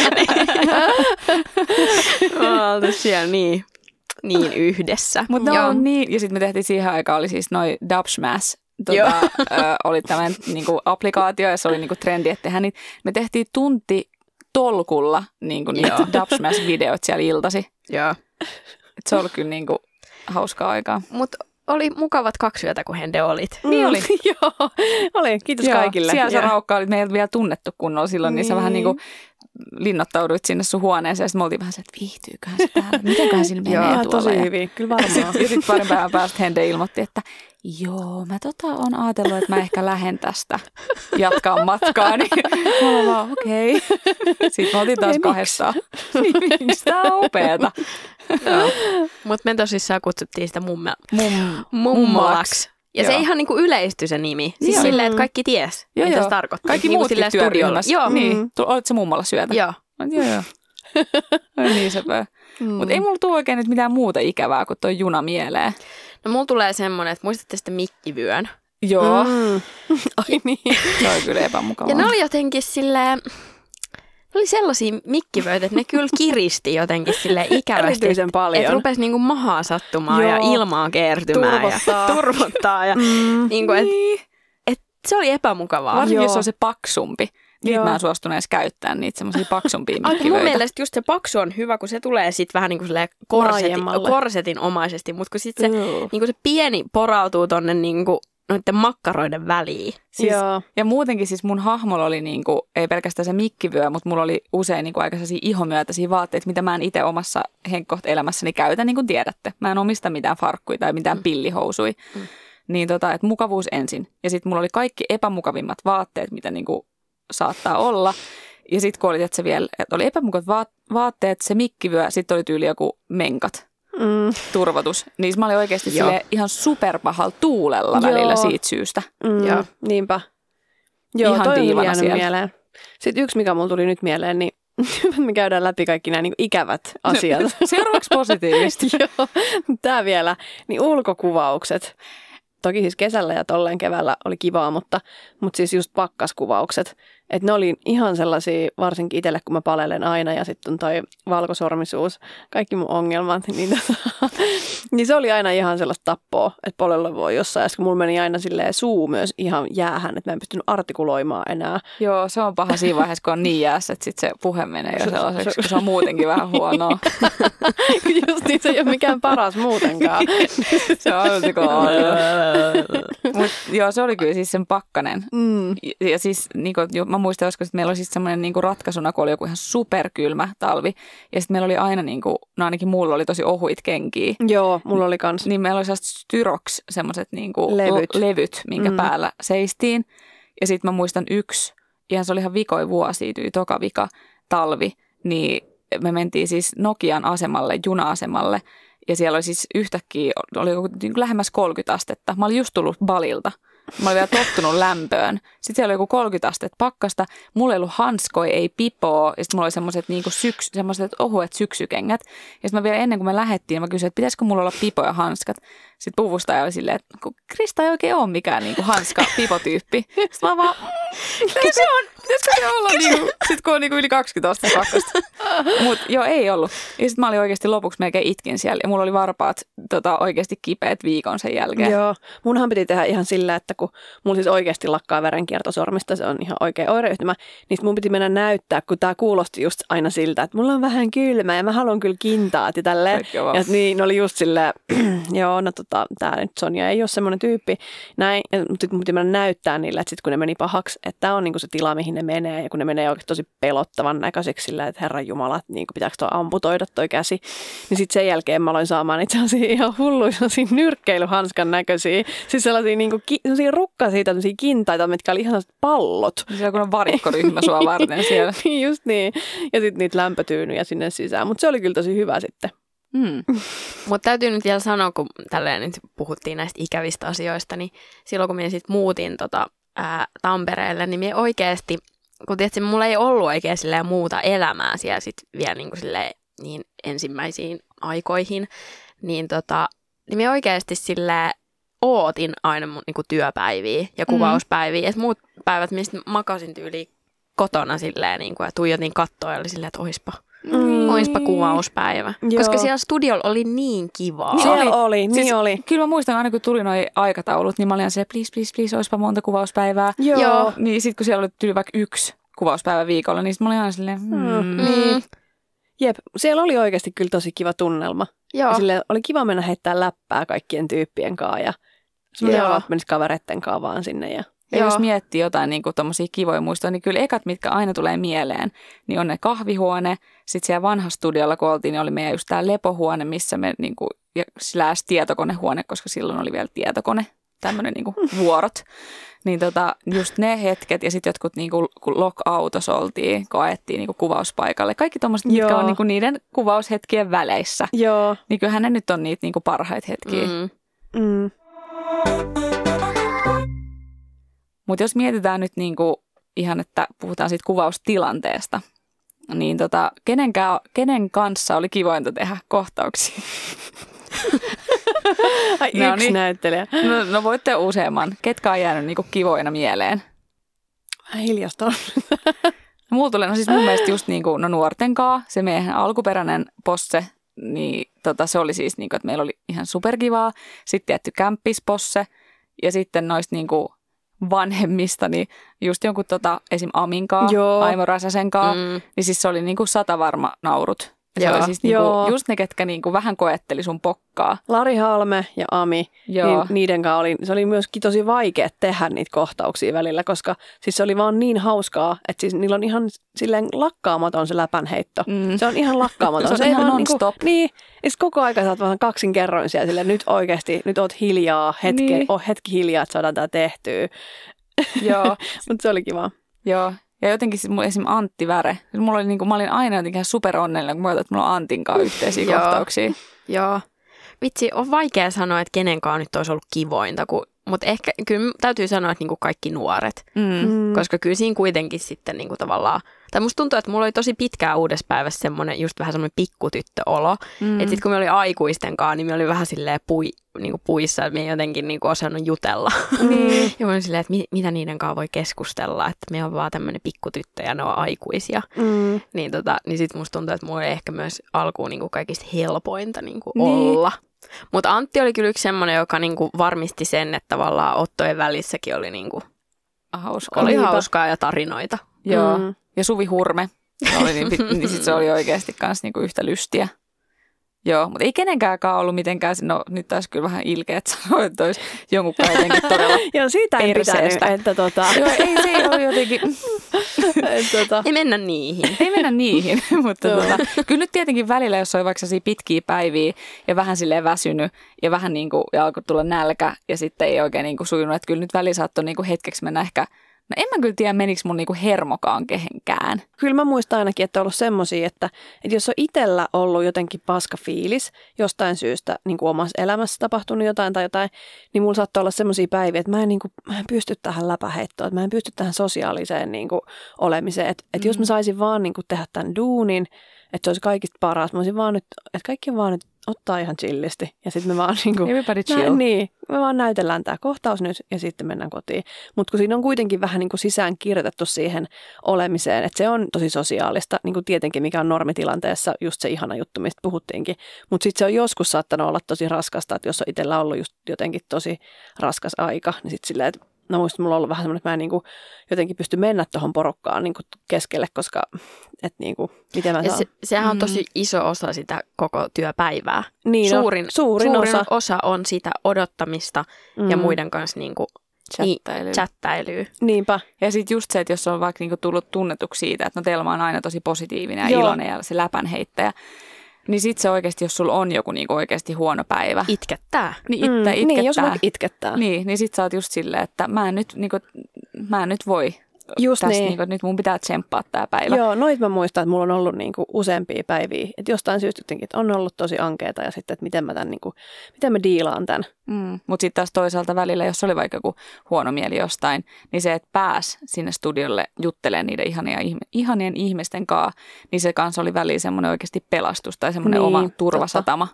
Me oltu siellä niin yhdessä. Mutta niin, ja sitten me tehtiin siihen aikaan, oli siis noi Dubsmash. Oli tämmöinen niinku applikaatio, ja se oli niinku trendi, että tehdään niitä. Me tehtiin tolkulla niinku niitä Dubsmash-videoita siellä iltasi. Joo. Et se oli kyllä niinku hauskaa aikaa. Mutta oli mukavat 2 yötä, kun Hende olit. Niin oli. Joo, oli. Kiitos kaikille. Siellä sä raukkailit, me ei vielä tunnettu kunnolla silloin, niin sä vähän niinku linnoittauduit sinne sun huoneeseen, ja sitten me oltiin vähän se, että viihtyyköhän se täällä, mitenköhän sillä menee tuolla. Tosi hyvin, kyllä varmaan. Ja sitten parin päivän päästä Hende ilmoitti, että joo, mä on ajatellut, että mä ehkä lähden tästä jatkaa matkaa, niin mä olin vaan okei. Sitten me oltiin taas 2. Miksi tää on upeeta? Mutta me tosissaan kutsuttiin sitä Mummolaksi. Ja Joo. se ihan niinku yleistyi se nimi. Siis Joo. silleen, että kaikki ties, Joo, mitä joo. se tarkoittaa. Kaikki Niinku muutkin silleen työryhmässä. Joo. Niin. Olit se mummalla syötä? Joo. Joo. Niin sepä. Mutta ei mulla tule oikein nyt mitään muuta ikävää kuin toi juna mieleen. No mulla tulee semmoinen, että muistatte sitten mikkivyön. Joo. Ai niin. Se oli kyllä epämukavaa. Ja ne oli jotenkin silleen, ne oli sellaisia mikkivöitä, että ne kyllä kiristi jotenkin silleen ikävästi. Erityisen paljon. Että rupesi niinku mahaa sattumaan ja ilmaa kertymään. Turvottaa. Ja turvottaa. Ja niinku, et se oli epämukavaa. Varsinkin jos Joo. on se paksumpi. Niitä Joo. mä en suostunut edes käyttämään, niitä semmoisia paksumpia Mun mikkivöitä. mielestä just se paksu on hyvä, kun se tulee sitten vähän niin kuin Laajemmalle. korsetin omaisesti, mutta kun sitten se, Joo. niin kuin se pieni porautuu tonne niin kuin noiden makkaroiden väliin. Siis, Joo. ja muutenkin siis mun hahmolla oli niinku, ei pelkästään se mikkivyö, mutta mulla oli usein niinku aika sellaisia ihomyötäisiä vaatteita, mitä mä en itse omassa henkkoht-elämässäni käytä, niin kuin tiedätte. Mä en omista mitään farkkuja tai mitään pillihousui. Niin että mukavuus ensin. Ja sitten mulla oli kaikki epämukavimmat vaatteet, mitä niinku saattaa olla. Ja sitten kun oli, että se vielä, että oli epämukavat vaatteet, se mikkivyö, sitten oli tyyli joku menkat. Turvotus. Niin mä olin oikeasti ihan superpahalla tuulella välillä Joo. siitä syystä. Joo. Niinpä. Joo, Ihan toi on diivana jäänyt siellä. mieleen. Sitten yksi, mikä mulla tuli nyt mieleen, niin me käydään läpi kaikki nämä niin ikävät asiat. Seuraavaksi positiivista. Joo, tää vielä. Niin ulkokuvaukset. Toki siis kesällä ja tolleen keväällä oli kivaa, mutta siis just pakkaskuvaukset. Että ne oli ihan sellaisia, varsinkin itselle, kun mä palelen aina ja sitten on toi valkosormisuus, kaikki mun ongelmat. Niin se oli aina ihan sellaista tappoa, että polella voi jossain. Ja kun mulla meni aina silleen suu myös ihan jäähän, että mä en pystynyt artikuloimaan enää. Joo, se on paha siinä vaiheessa, kun on niin jäässä, että sit se puhe menee jo sellaiseksi, kun se on muutenkin vähän huonoa. Just niin, se ei ole mikään paras muutenkaan. Se on Mut joo, se oli kyllä siis sen pakkanen. Ja siis niinku, mä muistan joskus, että meillä oli siis semmoinen niinku ratkaisuna, kun oli joku ihan superkylmä talvi. Ja sitten meillä oli aina, niinku, no ainakin mulla oli tosi ohuit kenkiä. Joo, mulla oli kans. Niin meillä oli sellaiset Styrox semmoiset niinku Levyt. minkä päällä seistiin. Ja sitten mä muistan ihan se oli ihan vikoi vuosi, toka vika talvi, niin me mentiin siis Nokian asemalle, juna-asemalle. Ja siellä oli siis yhtäkkiä, oli joku niin lähemmäs 30 astetta. Mä olin just tullut Balilta. Mä olin vielä tottunut lämpöön. Sitten siellä oli joku 30 astetta pakkasta. Mulla ei ollut hanskoja, ei pipoa. Ja sitten mulla oli semmoiset niinku semmoiset ohuet syksykengät. Ja sitten mä vielä ennen kuin me lähdettiin, mä kysyin, että pitäisikö mulla olla pipo ja hanskat. Sitten puvustaja oli silleen, että Krista ei oikein ole mikään niinku hanska-pipotyyppi. Sitten mä vaan, pitäisikö se olla niinku, sit kun on niinku yli 20 astetta pakkasta. Mutta joo, ei ollut. Ja sitten mä olin oikeasti lopuksi melkein itkin siellä. Ja mulla oli varpaat oikeasti kipeät viikon sen jälkeen. Joo, munhan piti tehdä ihan sillä, että kun mulla siis oikeasti lakkaa verenkierto sormista, se on ihan oikea oireyhtymä, niin mun piti mennä näyttää, kun tää kuulosti just aina siltä, että mulla on vähän kylmä ja mä haluan kyllä kintaat ja tälleen. Ja niin oli just silleen, joo, no tää nyt Sonja ei ole semmoinen tyyppi. Näin, mutta sitten mun piti mennä näyttää niille, että sit kun ne meni pahaksi, että tää on niinku se tila, mihin ne menee ja kun ne menee oikein tosi pelottavan näköiseksi silleen, että herran jumala, että niinku pitääkö toi amputoida toi käsi. Niin sitten sen jälkeen mä aloin saamaan itse asiassa ihan hulluja nyrkkeilyhanskan näköisiä. Siis sellaisia niinku sellaisia rukkasia, tämmöisiä kintaita, mitkä oli ihan sellaiset pallot. Se on kun on varikkoryhmä sua varten siellä. Niin just niin. Ja sitten niitä lämpötyynyjä sinne sisään. Mutta se oli kyllä tosi hyvä sitten. Mutta täytyy nyt vielä sanoa, kun tälleen nyt puhuttiin näistä ikävistä asioista, niin silloin kun minä sitten muutin Tampereelle, niin minä oikeasti, kun tietysti mulla ei ollut oikein muuta elämää siellä sitten vielä niin ensimmäisiin aikoihin, niin minä oikeasti ootin aina mun niinku työpäiviä ja kuvauspäiviä. Et muut päivät, mistä makasin tyyliin kotona niinku, ja tuijotin kattoa ja oli silleen, että oispa kuvauspäivä. Joo. Koska siellä studiolla oli niin kivaa. Siellä oli, niin siis, oli. Kyllä mä muistan aina, kun tuli noi aikataulut, niin mä olin silleen, please, oispa monta kuvauspäivää. Joo. Niin sit kun siellä oli tyyli vaikka 1 kuvauspäivä viikolla, niin sit mä olin aina silleen, Niin. Jep, siellä oli oikeasti kyllä tosi kiva tunnelma. Joo. Silleen, oli kiva mennä heittää läppää kaikkien tyyppien kanssa ja semmoinen olo, että menisi kavereitten kanssa vaan sinne. Ja jos miettii jotain niin kuin tommosia kivoja muistoja, niin kyllä ekat, mitkä aina tulee mieleen, niin on ne kahvihuone. Sitten siellä vanhassa studiolla, kun oltiin, niin oli meidän just tää lepohuone, missä me niin kuin, ja tietokonehuone, koska silloin oli vielä tietokone tämmöinen niinku vuorot. Niin just ne hetket ja sitten jotkut niinku, kun Lock-autossa oltiin, kun ajettiin niinku kuvauspaikalle. Kaikki tommoset, mitkä on niinku niiden kuvaushetkien väleissä. Joo. Niin kyllähän ne nyt on niitä niinku parhaita hetkiä. Mutta jos mietitään nyt niinku ihan, että puhutaan siitä kuvaustilanteesta, niin kenen kanssa oli kivointa tehdä kohtauksia? Ai yksi näyttelijä. No voitte useamman. Ketkä on jäänyt niinku kivoina mieleen? Hiljasta on. Mulla tulee, siis mun mielestä just niinku, nuortenkaa, se meidän alkuperäinen posse, niin se oli siis niinku, että meillä oli ihan superkivaa. Sitten tietty kämppisposse ja sitten noista niinku vanhemmista, niin just jonkun esim. Aminkaa, Aimo Räsäsenkaa, niin siis se oli niinku 100 varma naurut. Se oli siis niinku just ne, ketkä niinku vähän koetteli sun pokkaa. Lari Halme ja Ami, niin niiden kanssa se oli myöskin tosi vaikea tehdä niitä kohtauksia välillä, koska siis se oli vaan niin hauskaa, että siis niillä on ihan silleen lakkaamaton se läpänheitto. Se on ihan lakkaamaton. Se on ihan non-stop. Niin, ja sitten koko aika sä oot vähän kaksinkerroin siellä silleen, nyt oikeasti, nyt oot hiljaa, hetki hiljaa, että saadaan tää tehtyä. Joo. Mutta se oli kiva. Joo. Ja jotenkin siis esimerkiksi Antti Väre. Mulla oli mä olin aina jotenkin super onnellinen, kun mä että mulla on Antin kanssa yhteisiä kohtauksia. Joo. Vitsi, on vaikea sanoa, että kenenkaan nyt olisi ollut kivointa, mutta ehkä kyllä täytyy sanoa, että niinku kaikki nuoret. Koska kyllä siinä kuitenkin sitten niinku tavallaan, tai musta tuntuu, että mulla oli tosi pitkään uudessa päivässä semmoinen, just vähän semmoinen pikkutyttöolo. Että sitten kun me oli aikuisten kanssa, niin me oli vähän silleen niinku puissa, että me ei jotenkin niinku osannut jutella. Ja mä olin silleen, että mitä niiden kanssa voi keskustella, että me on vaan tämmöinen pikkutyttö ja ne on aikuisia. Niin sitten musta tuntuu, että mulla oli ehkä myös alkuun niinku kaikista helpointa niinku olla. Mutta Antti oli kyllä yksi semmoinen, joka niinku varmisti sen, että tavallaan ottojen välissäkin oli niinku hauskaa ja tarinoita. Joo. Ja Suvi Hurme. Niin sit se oli oikeasti kans niinku yhtä lystiä. Joo, mutta ei kenenkäänkään ollut mitenkään, no nyt taisi kyllä vähän ilkeä, että sanoa, että olisi jonkun jotenkin todella joo, siitä ei pitänyt, että Joo, ei se ei ole jotenkin. Ei mennä niihin. Ei mennä niihin, mutta kyllä nyt tietenkin välillä, jos oli vaikka sellaisia pitkiä päiviä ja vähän silleen väsynyt ja vähän niin kuin ja alkoi tulla nälkä ja sitten ei oikein niin kuin sujunut, että kyllä nyt välillä saattoi niin kuin hetkeksi mennä ehkä. No en mä kyllä tiedä, menikö mun niinku hermokaan kehenkään. Kyllä mä muistan ainakin, että on ollut semmosia, että jos on itsellä ollut jotenkin paska fiilis jostain syystä, niin kuin omassa elämässä tapahtunut jotain, niin mulla saattaa olla semmosia päiviä, että mä en pysty tähän läpäheittoon, että mä en pysty tähän sosiaaliseen niin kuin olemiseen. Että jos mä saisin vaan niin kuin tehdä tämän duunin, että se olisi kaikista paras. Mä olisin vaan nyt, että kaikki on vaan nyt ottaa ihan chillisti. Ja sitten me vaan everybody chill. Me vaan näytellään tämä kohtaus nyt ja sitten mennään kotiin. Mutta kun siinä on kuitenkin vähän niin kuin sisään kirjoitettu siihen olemiseen, että se on tosi sosiaalista, niin kuin tietenkin mikä on normitilanteessa just se ihana juttu, mistä puhuttiinkin. Mutta sitten se on joskus saattanut olla tosi raskasta, että jos on itsellä ollut just jotenkin tosi raskas aika, niin sitten silleen, että no muistin, mulla on ollut vähän semmoinen, että mä en niin kuin jotenkin pysty mennä tuohon porukkaan niin kuin keskelle, koska että niin kuin, miten mä saan. Sehän on tosi iso osa sitä koko työpäivää. Niin, suurin osa on sitä odottamista ja muiden kanssa niin kuin chattailyä. Niinpä. Ja sitten just se, että jos on vaikka niinku tullut tunnetuksi siitä, että no Telma on aina tosi positiivinen ja iloinen ja se läpänheittäjä, niin sitten se oikeasti, jos sulla on joku niinku oikeasti huono päivä. Itkettää. Niin itkettää. Niin, jos vaikka itkettää. Niin sit sä oot just silleen, että mä en nyt voi. Just tästä, niin. Nyt mun pitää tsemppaa tää päivä. Joo, noit mä muistan, että mulla on ollut niinku useampia päiviä. Että jostain syystä jotenkin, että on ollut tosi ankeeta ja sitten, että miten mä diilaan tämän. Mutta sitten taas toisaalta välillä, jos oli vaikka joku huono mieli jostain, niin se, että pääs sinne studiolle juttelemaan niiden ihanien ihmisten kanssa, niin se kanssa oli väliin semmoinen oikeasti pelastus tai semmoinen oma turvasatama.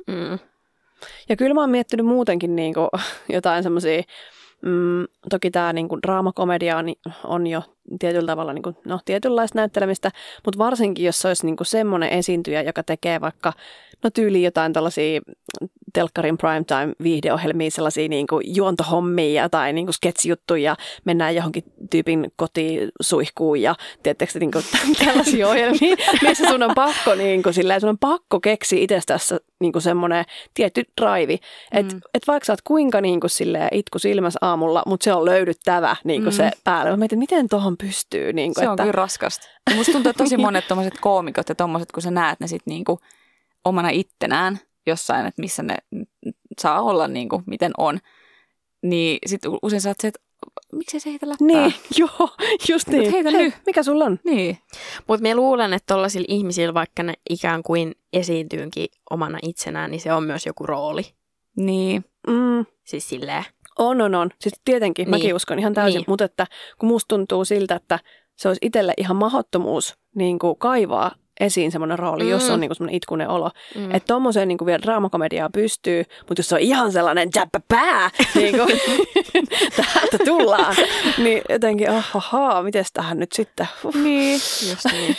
Ja kyllä mä oon miettinyt muutenkin niinku jotain semmoisia. Toki tämä niinku draamakomedia on jo tietyllä tavalla niinku, tietynlaista näyttelemistä, mutta varsinkin jos se olisi niinku semmoinen esiintyjä, joka tekee vaikka tyyliin jotain tällaisia telkkarin primetime viihdeohjelmia, sellaisia niinku juontohommia tai niinku sketsijuttuja ja mennään johonkin tyypin kotiin suihkuun ja tiedättekö niinku tällaisia ohjelmia, missä sun on pakko sun on pakko keksiä itsestäsi niinku semmoinen tietty drive, että vaikka sä oot kuinka niinku itku silmässä aamulla, mutta se on löydyttävä niinku se päälle. Mä mietin, miten tohon pystyy. Niinku, se on kyllä raskasta. Ja musta tuntuu, että tosi monet tommoset koomikot ja tommoset, kun sä näet ne sit niinku omana ittenään jossain, että missä ne saa olla niinku, miten on, niin sit usein sä oot se, että miksei se heitä läppää? Niin, joo, just niin. Heitä nyt. Mikä sulla on? Niin. Mutta mä luulen, että tollaisilla ihmisillä, vaikka ne ikään kuin esiintyynkin omana itsenään, niin se on myös joku rooli. Niin. Siis silleen. On. Siis tietenkin, Niin. mäkin uskon ihan täysin, Niin. mutta että kun musta tuntuu siltä, että se olisi itselle ihan mahdottomuus niin kuin kaivaa esiin semmoinen rooli, jos on niin kuin semmoinen itkunen olo. Että tommoseen niin kuin vielä draamakomediaa pystyy, mutta jos se on ihan sellainen jäppäpää, niin kuin täältä tullaan, niin jotenkin, mites tähän nyt sitten? Niin. Just niin.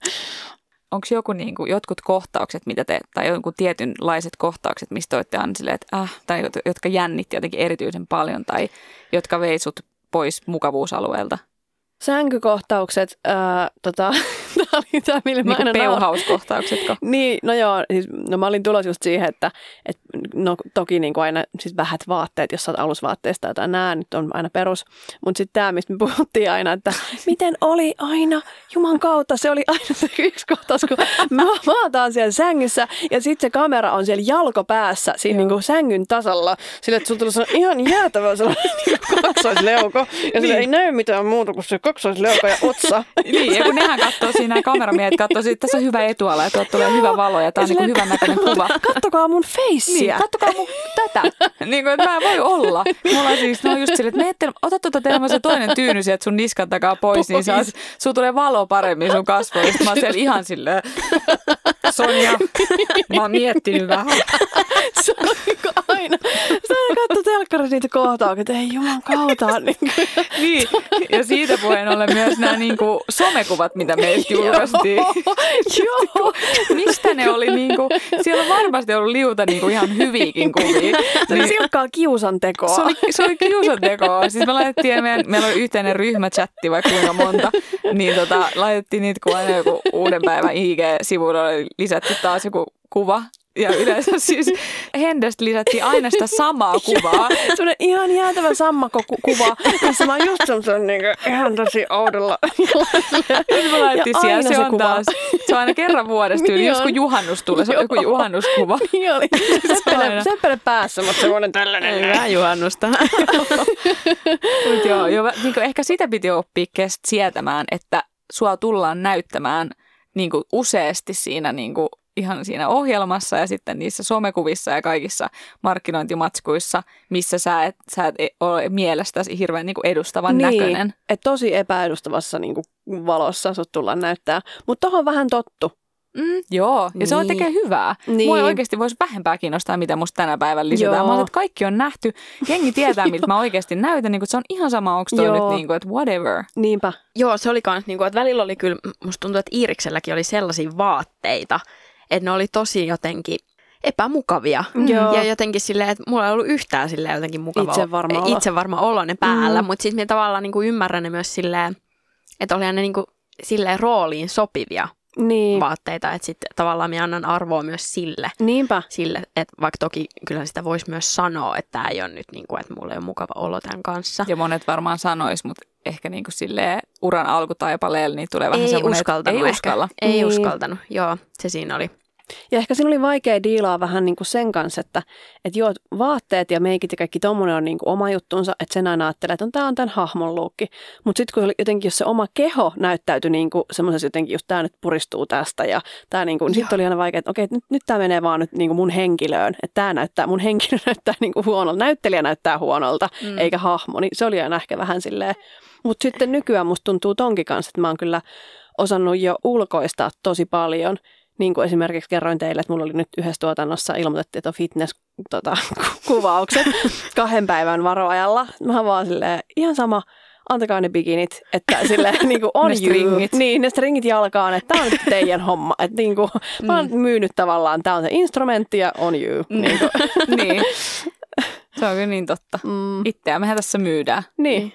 Onko joku niinku, jotkut kohtaukset, mitä te, tai jonkun tietynlaiset kohtaukset, mistä olette aina silleen, että tai jotka jännitti jotenkin erityisen paljon, tai jotka vei sut pois mukavuusalueelta? Sänkykohtaukset, tämä oli tämä, millä mä Niinku aina peuhauskohtauksetko? Niin, no joo, siis, mä olin tulossa just siihen, että no toki niin kuin aina siis vähät vaatteet, jos sä oot alusvaatteista jotain nää, nyt on aina perus. Mutta sitten tämä, mistä me puhuttiin aina, että miten oli aina, Juman kautta, se oli aina se yksi kohtaus, kun mä maataan siellä sängyssä ja sitten se kamera on siellä jalkopäässä siinä niin kuin sängyn tasalla, sillä että sulla tulee ihan jäätävä sellainen niin kaksoisleuko ja sillä ei näy mitään muuta kuin se kaksoisleuko ja otsa. Niin, ja kun nehän katsoo siinä, kameramiehet katsoo, että tässä on hyvä etuala ja tuolta tulee hyvä valo ja tämä on niin hyvän näköinen kuva. Kattokaa mun feissiä. Niin, kattokaa mun tätä. Niin kuin, että mä en voi olla. Mulla siis, no just silleen, että ota se toinen tyyny sieltä sun niskan takaa pois, niin sulla tulee valo paremmin sun kasvoista. Mä oon siellä ihan silleen, Sonja, mä oon miettinyt vähän. Se on niin aina. Sä aina katsoo telkkarissa niitä kohtauksia, että ei juman kautta. Niin, ja siitä puheen ollen myös nämä niinku somekuvat, mitä meistä julkaistiin. Joo. Mistä ne oli niinku, siellä on varmasti ollut liuta niinku ihan hyviäkin kuvia. Se oli silkkaa kiusantekoa. Se oli kiusantekoa. Siis me laitettiin, meillä oli yhteinen ryhmächatti vaikka kuinka monta, niin laitettiin niitä, kun aina joku uuden päivän IG-sivuilla oli lisätty taas joku kuva. Ja yleensä siis Hendestä lisättiin aina sitä samaa kuvaa. Sellainen ihan jäätävä sammakko-kuva, jossa mä oon just sellainen niin ihan tosi oudolla. Me laitettiin siellä, se on kuva. Taas. Se on aina kerran vuodesta yli, jos kun juhannus tulee, se on joku juhannuskuva. Niin oli. Seppele päässä, mutta semmoinen tällainen. Hyvää juhannusta. Joo, niin ehkä sitä piti oppia sietämään, että sua tullaan näyttämään niin kuin useasti siinä niin kuin ihan siinä ohjelmassa ja sitten niissä somekuvissa ja kaikissa markkinointimatskuissa, missä sä et ole mielestäsi hirveän niin kuin edustavan näköinen. Että tosi epäedustavassa niin kuin valossa sut tullaan näyttää. Mutta tohon vähän tottu. Joo, ja se tekee hyvää. Niin. Mua oikeasti voisi vähempää kiinnostaa, mitä musta tänä päivänä lisätään. Mä sanoin, että kaikki on nähty. Jengi tietää, miltä mä oikeasti näytän. Niin kuin, se on ihan sama, onko toi nyt niin kuin, että whatever. Niinpä. Joo, se oli kans, niin kuin, että välillä oli kyllä, musta tuntuu, että Iirikselläkin oli sellaisia vaatteita, että ne oli tosi jotenkin epämukavia. Ja jotenkin silleen, että mulla ei ollut yhtään silleen jotenkin mukava itsevarma oloinen päällä, mutta siis minä tavallaan niin kuin ymmärrän ne myös silleen, että olihan ne niin kuin silleen rooliin sopivia vaatteita, että sitten tavallaan minä annan arvoa myös sille. Niinpä. Sille, että vaikka toki kyllä sitä voisi myös sanoa, että tämä ei ole nyt niin kuin, että mulla ei ole mukava olo tämän kanssa. Ja monet varmaan sanois, mutta ehkä niin kuin silleen uran alkutaipaleella niin tulee vähän semmoinen, että ei uskalla. Ei uskaltanut, joo, se siinä oli. Ja ehkä siinä oli vaikea diilaa vähän niin kuin sen kanssa, että joo, vaatteet ja meikit ja kaikki tommoinen on niin kuin oma juttunsa, että sen aina ajattelee, että tämä on tämän hahmon luukki. Mutta sitten kun jotenkin, jos se oma keho näyttäytyi niin kuin semmoisessa jotenkin, jos tämä nyt puristuu tästä ja tämä niin kuin, niin sitten oli aina vaikea, että okei, nyt tämä menee vaan nyt niin kuin mun henkilöön, että mun henkilö näyttää niin kuin huonolta, näyttelijä näyttää huonolta, eikä hahmo, niin se oli aina ehkä vähän silleen. Mutta sitten nykyään musta tuntuu tonkin kanssa, että mä oon kyllä osannut jo ulkoistaa tosi paljon. Niin kuin esimerkiksi kerroin teille, että mulla oli nyt yhdessä tuotannossa ilmoitettiin, että on fitness-kuvaukset 2 päivän varoajalla. Mä vaan silleen, ihan sama, antakaa ne bikinit, että silleen niin kuin on ne stringit. Niin, ne stringit jalkaan, että tää on nyt teidän homma. Että niin kuin, mä oon myynyt tavallaan, tää on se instrumentti ja on you. Niin. Niin. Se on kyllä niin totta. Itseä mehän tässä myydään. Niin.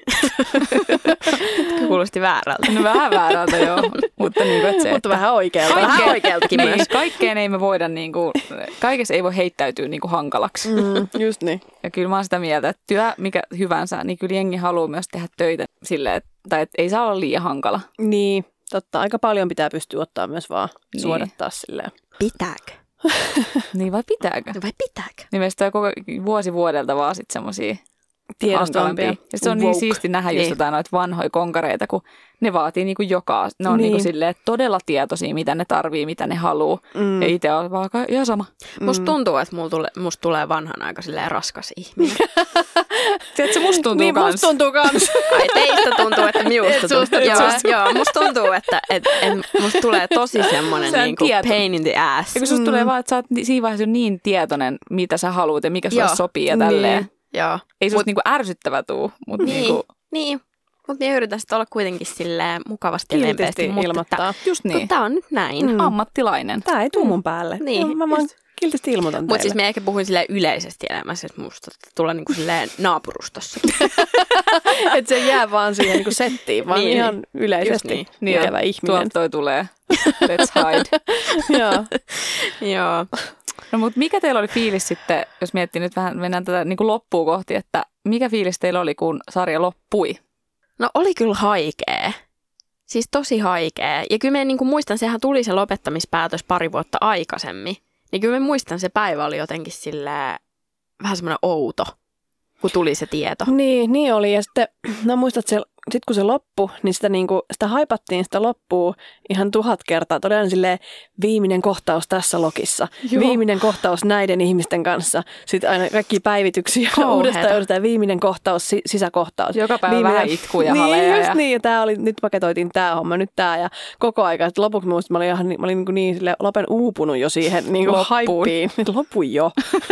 Kuulosti väärältä. No vähän väärältä joo, mutta niin kuin, että se, mutta vähän oikealta. Vähän oikealtakin niin, myös. Kaikkeen ei me voida, niin kuin, kaikessa ei voi heittäytyä niin kuin hankalaksi. Just niin. Ja kyllä mä oon sitä mieltä, että työ mikä hyvänsä, niin kyllä jengi haluaa myös tehdä töitä silleen, tai että ei saa olla liian hankala. Niin, totta. Aika paljon pitää pystyä ottaa myös vaan suodattaa silleen. Pitääkö? Niin vai pitääkö? Vai pitääkö? Niin meistä koko vuosi vuodelta vaan sitten semmosia tiedostavampia. hankalampia. Ja se on niin siisti nähdä just jotain noita vanhoja konkareita, kun ne vaatii niinku ne on niinku silleen todella tietoisia, mitä ne tarvii, mitä ne haluaa. Ja itse on vaan ihan sama. Musta tuntuu, että musta tulee vanhan aika silleen raskas ihminen. Tiedätkö, musta tuntuu niin, kans. musta tuntuu kans. Ai teistä tuntuu, että minusta tuntuu. Joo, musta tuntuu, että musta tulee tosi semmoinen niinku pain in the ass. Ja kun susta tulee vaan, että sä oot siinä vaiheessa jo niin tietoinen, mitä sä haluat ja mikä sulle sopii ja tälleen. Niin. Joo. Ei susta niinku ärsyttävä tuu, mutta Niin. Mutta minä yritän sitten olla kuitenkin silleen mukavasti ja lempeästi. Ilmoittaa. Just niin. Tämä on nyt näin. Ammattilainen. Tää ei tuu mun päälle. Niin. Mä vaan kiltisti ilmoitan teille. Mutta siis minä ehkä puhuin silleen yleisesti elämässä, että musta tulee niinku silleen naapurustossa. Että se jää vaan siihen niinku settiin, vaan niin, ihan yleisesti niin. ikävä ihminen. Tuolta toi tulee. Let's hide. Joo. Joo. No mutta mikä teillä oli fiilis sitten, jos miettii nyt vähän, mennään tätä niin kuin loppuun kohti, että mikä fiilis teillä oli, kun sarja loppui? No oli kyllä haikea. Siis tosi haikea. Ja kyllä mä niin kuin muistan, sehän tuli se lopettamispäätös 2 vuotta aikaisemmin. Niin kyllä mä muistan, se päivä oli jotenkin silleen vähän semmoinen outo, kun tuli se tieto. Niin oli. Ja sitten muistan, että sitten kun se loppui, niin sitä haipattiin sitä loppua ihan 1000 kertaa. Todella silleen viimeinen kohtaus tässä lokissa. Joo. Viimeinen kohtaus näiden ihmisten kanssa. Sitten aina kaikki päivityksiä uudestaan viimeinen kohtaus, sisäkohtaus. Joka päivä vähän itkuu ja niin, haleja. Just niin, ja tää oli, nyt paketoitiin tämä homma, nyt tämä ja koko aika. Sitten lopuksi muistin, mä olin niin silleen, lopen uupunut jo siihen niin haippiin. Lopui jo.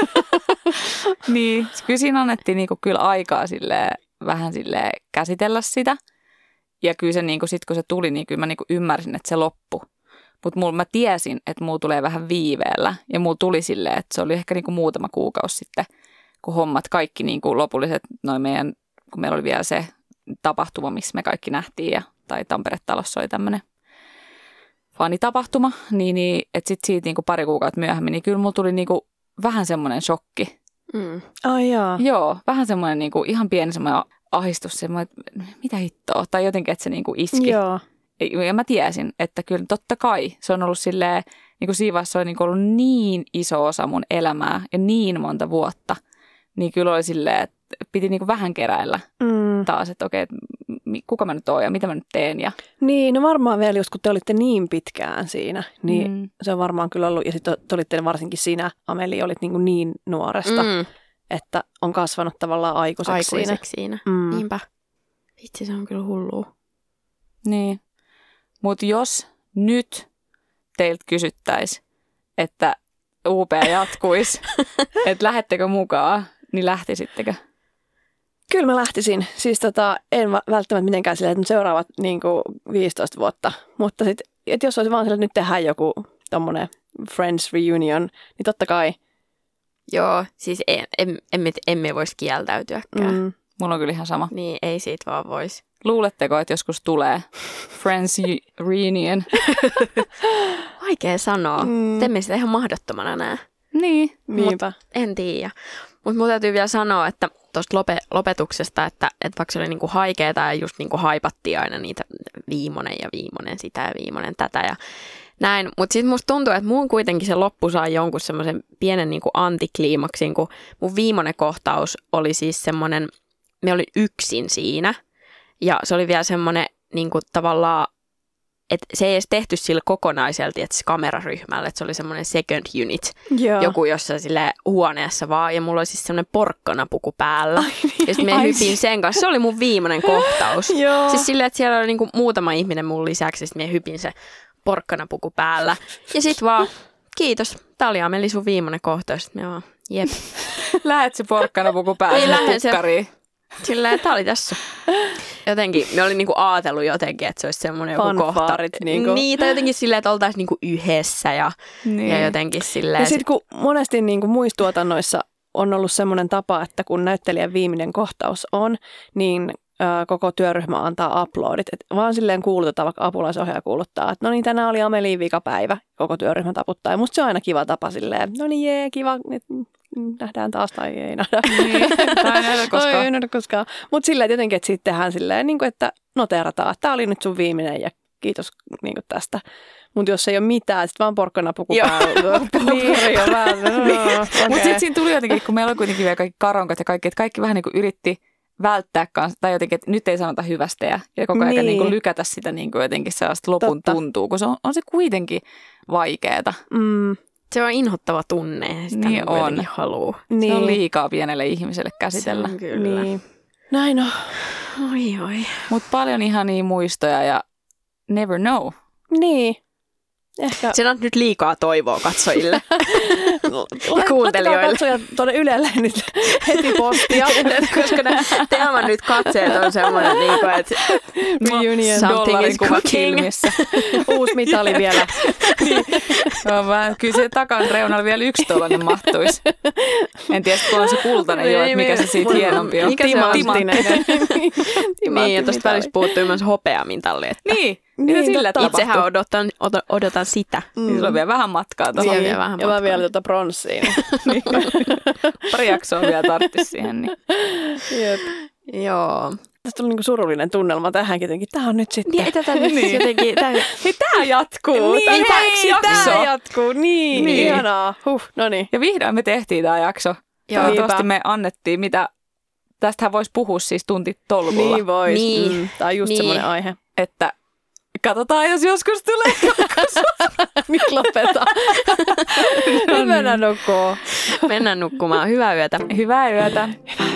Niin, kyllä siinä annettiin niinku kyllä aikaa vähän käsitellä sitä. Ja kyllä se niinku, sit kun se tuli, niin kyllä mä niinku ymmärsin, että se loppui. Mutta mä tiesin, että mulla tulee vähän viiveellä. Ja mulla tuli silleen, että se oli ehkä niinku muutama kuukausi sitten, kun hommat kaikki niinku lopulliset, kun meillä oli vielä se tapahtuma, missä me kaikki nähtiin, tai Tampere-talossa oli tämmöinen fanitapahtuma, niin että sitten siitä niinku 2 kuukautta myöhemmin, niin kyllä mulla tuli niinku vähän semmoinen shokki. Ai jaa. Joo, vähän semmoinen niinku, ihan pieni semmoinen ahdistus, semmoinen, että mitä hittoa, tai jotenkin, että se niinku iski. Joo. Ja mä tiesin, että kyllä totta kai se on ollut silleen, niin kuin siinä vaiheessa se on niinku ollut niin iso osa mun elämää ja niin monta vuotta, niin kyllä oli silleen, että piti niinku vähän keräillä taas, että okei, kuka mä nyt oon ja mitä mä nyt teen. Ja... Niin, no varmaan vielä just kun te olitte niin pitkään siinä, niin se on varmaan kyllä ollut, ja sitten te olitte varsinkin sinä, Ameli, olit niin nuoresta, että on kasvanut tavallaan aikuiseksi siinä. Niinpä. Vitsi, se on kyllä hullua. Niin, mutta jos nyt teiltä kysyttäisiin, että UP jatkuisi, että lähettekö mukaan, niin lähtisittekö? Kyllä mä lähtisin. Siis en välttämättä mitenkään silleen, että seuraavat 15 vuotta. Mutta sitten, että jos olisi vaan silleen, että nyt tehdään joku tommonen Friends reunion, niin totta kai. Joo, siis emme voisi kieltäytyäkään. Mulla on kyllä ihan sama. Niin, ei siitä vaan voisi. Luuletteko, että joskus tulee Friends reunion? Vaikea sanoa. Emme sitä ihan mahdottomana näe. Niin. Niinpä. En tiedä. Mutta mun täytyy vielä sanoa, että tuosta lopetuksesta, että vaikka se oli niinku haikeeta ja just niinku haipattiin aina niitä viimeinen sitä ja viimeinen tätä ja näin. Mutta sitten musta tuntuu, että mun kuitenkin se loppu sai jonkun semmoisen pienen niinku antikliimaksin, kun mun viimeinen kohtaus oli siis semmoinen, me olin yksin siinä ja se oli vielä semmoinen niinku tavallaan, että se ei edes tehty sillä kokonaiselti, että kameraryhmällä, että se oli semmoinen second unit, joku jossain sille huoneessa vaan, ja mulla oli siis semmoinen porkkanapuku päällä, ja sitten me hypin sen kanssa, se oli mun viimeinen kohtaus. Siis silleen, että siellä oli niinku muutama ihminen mun lisäksi, ja sitten me hypin se porkkanapuku päällä, ja sitten vaan, kiitos, tää oli Ameli sun viimeinen kohtaus, sitten me vaan, jep. Lähet se porkkanapuku päälle pukkariin. Silleen, tää oli tässä. Jotenkin, me olin niinku ajatellut jotenkin, että se olisi semmoinen joku kohta. Niin, tai jotenkin silleen, että oltaisiin niinku yhdessä ja jotenkin silleen. Ja sitten kun monesti niinku muistuotannoissa on ollut semmoinen tapa, että kun näyttelijän viimeinen kohtaus on, niin koko työryhmä antaa uploadit. Et vaan silleen kuulutetaan, vaikka apulaisohjaaja kuuluttaa, että no niin, tänään oli Ameliin vikapäivä, koko työryhmä taputtaa. Ja musta se on aina kiva tapa silleen, no niin jee, kiva, nähdään taas tai ei nähdä. Niin, tai ei nähdä koskaan. Mutta silleen jotenkin, että sitten tehdään silleen, niin kuin, että noterataan, että tämä oli nyt sun viimeinen ja kiitos niin kuin tästä. Mutta jos ei ole mitään, sitten vaan porkkanapuku päällä. Niin, Mutta sitten siinä tuli jotenkin, kun meillä oli kuitenkin vielä kaikki karonkat ja kaikki, että kaikki vähän niin kuin yritti välttää kanssa, tai jotenkin, että nyt ei sanota hyvästejä ja koko ajan niin kuin lykätä sitä niin kuin jotenkin sellaista lopun tuntuu, kun se on se kuitenkin vaikeeta. Se on inhottava tunne ja sitä niin on. Haluu. Niin. Se on liikaa pienelle ihmiselle käsitellä. Se on kyllä. Niin. Näin on. Oi. Mutta paljon ihania muistoja ja never know. Niin. Ehkä. Se on nyt liikaa toivoa katsojille ja kuuntelijoille. Katsojat tuonne Ylelle nyt heti postia. Koska ne Teeman nyt katseet on semmoinen, että something is cooking. Uusi mitali vielä. Niin. Kyllä se takan reunalla vielä yksi tollainen mahtuisi. En tiedä, kun on se kultainen jo, että mikä se siitä hienompi on. Mikä se on? Timanttinen. Niin, ja tuosta välissä puuttuu myös hopeamintalli. Niin. Niin, sillä itsehän odotan sitä. Niin sulla on vielä vähän matkaa tuohon. Niin, ja mä vielä pronssiin. Niin. Pari jaksoa vielä tarttisi siihen. Niin. Jep. Joo. Tästä on niinku surullinen tunnelma tähänkin jotenkin. Tää on nyt sitten. Niin, tätä nyt jotenkin. Tää jatkuu. Niin, tää jatkuu. Niin, ihanaa. Noniin. Ja vihdoin me tehtiin tää jakso. Toivottavasti me annettiin, mitä... Tästähän voisi puhua siis tuntitolkulla. Niin vois. Niin. Tää on just semmoinen aihe. Että katsotaan, jos joskus tulee Nyt lopetaan. Nyt mennään nukkumaan. Mennään nukkumaan. Hyvää yötä. Hyvää yötä. Hyvää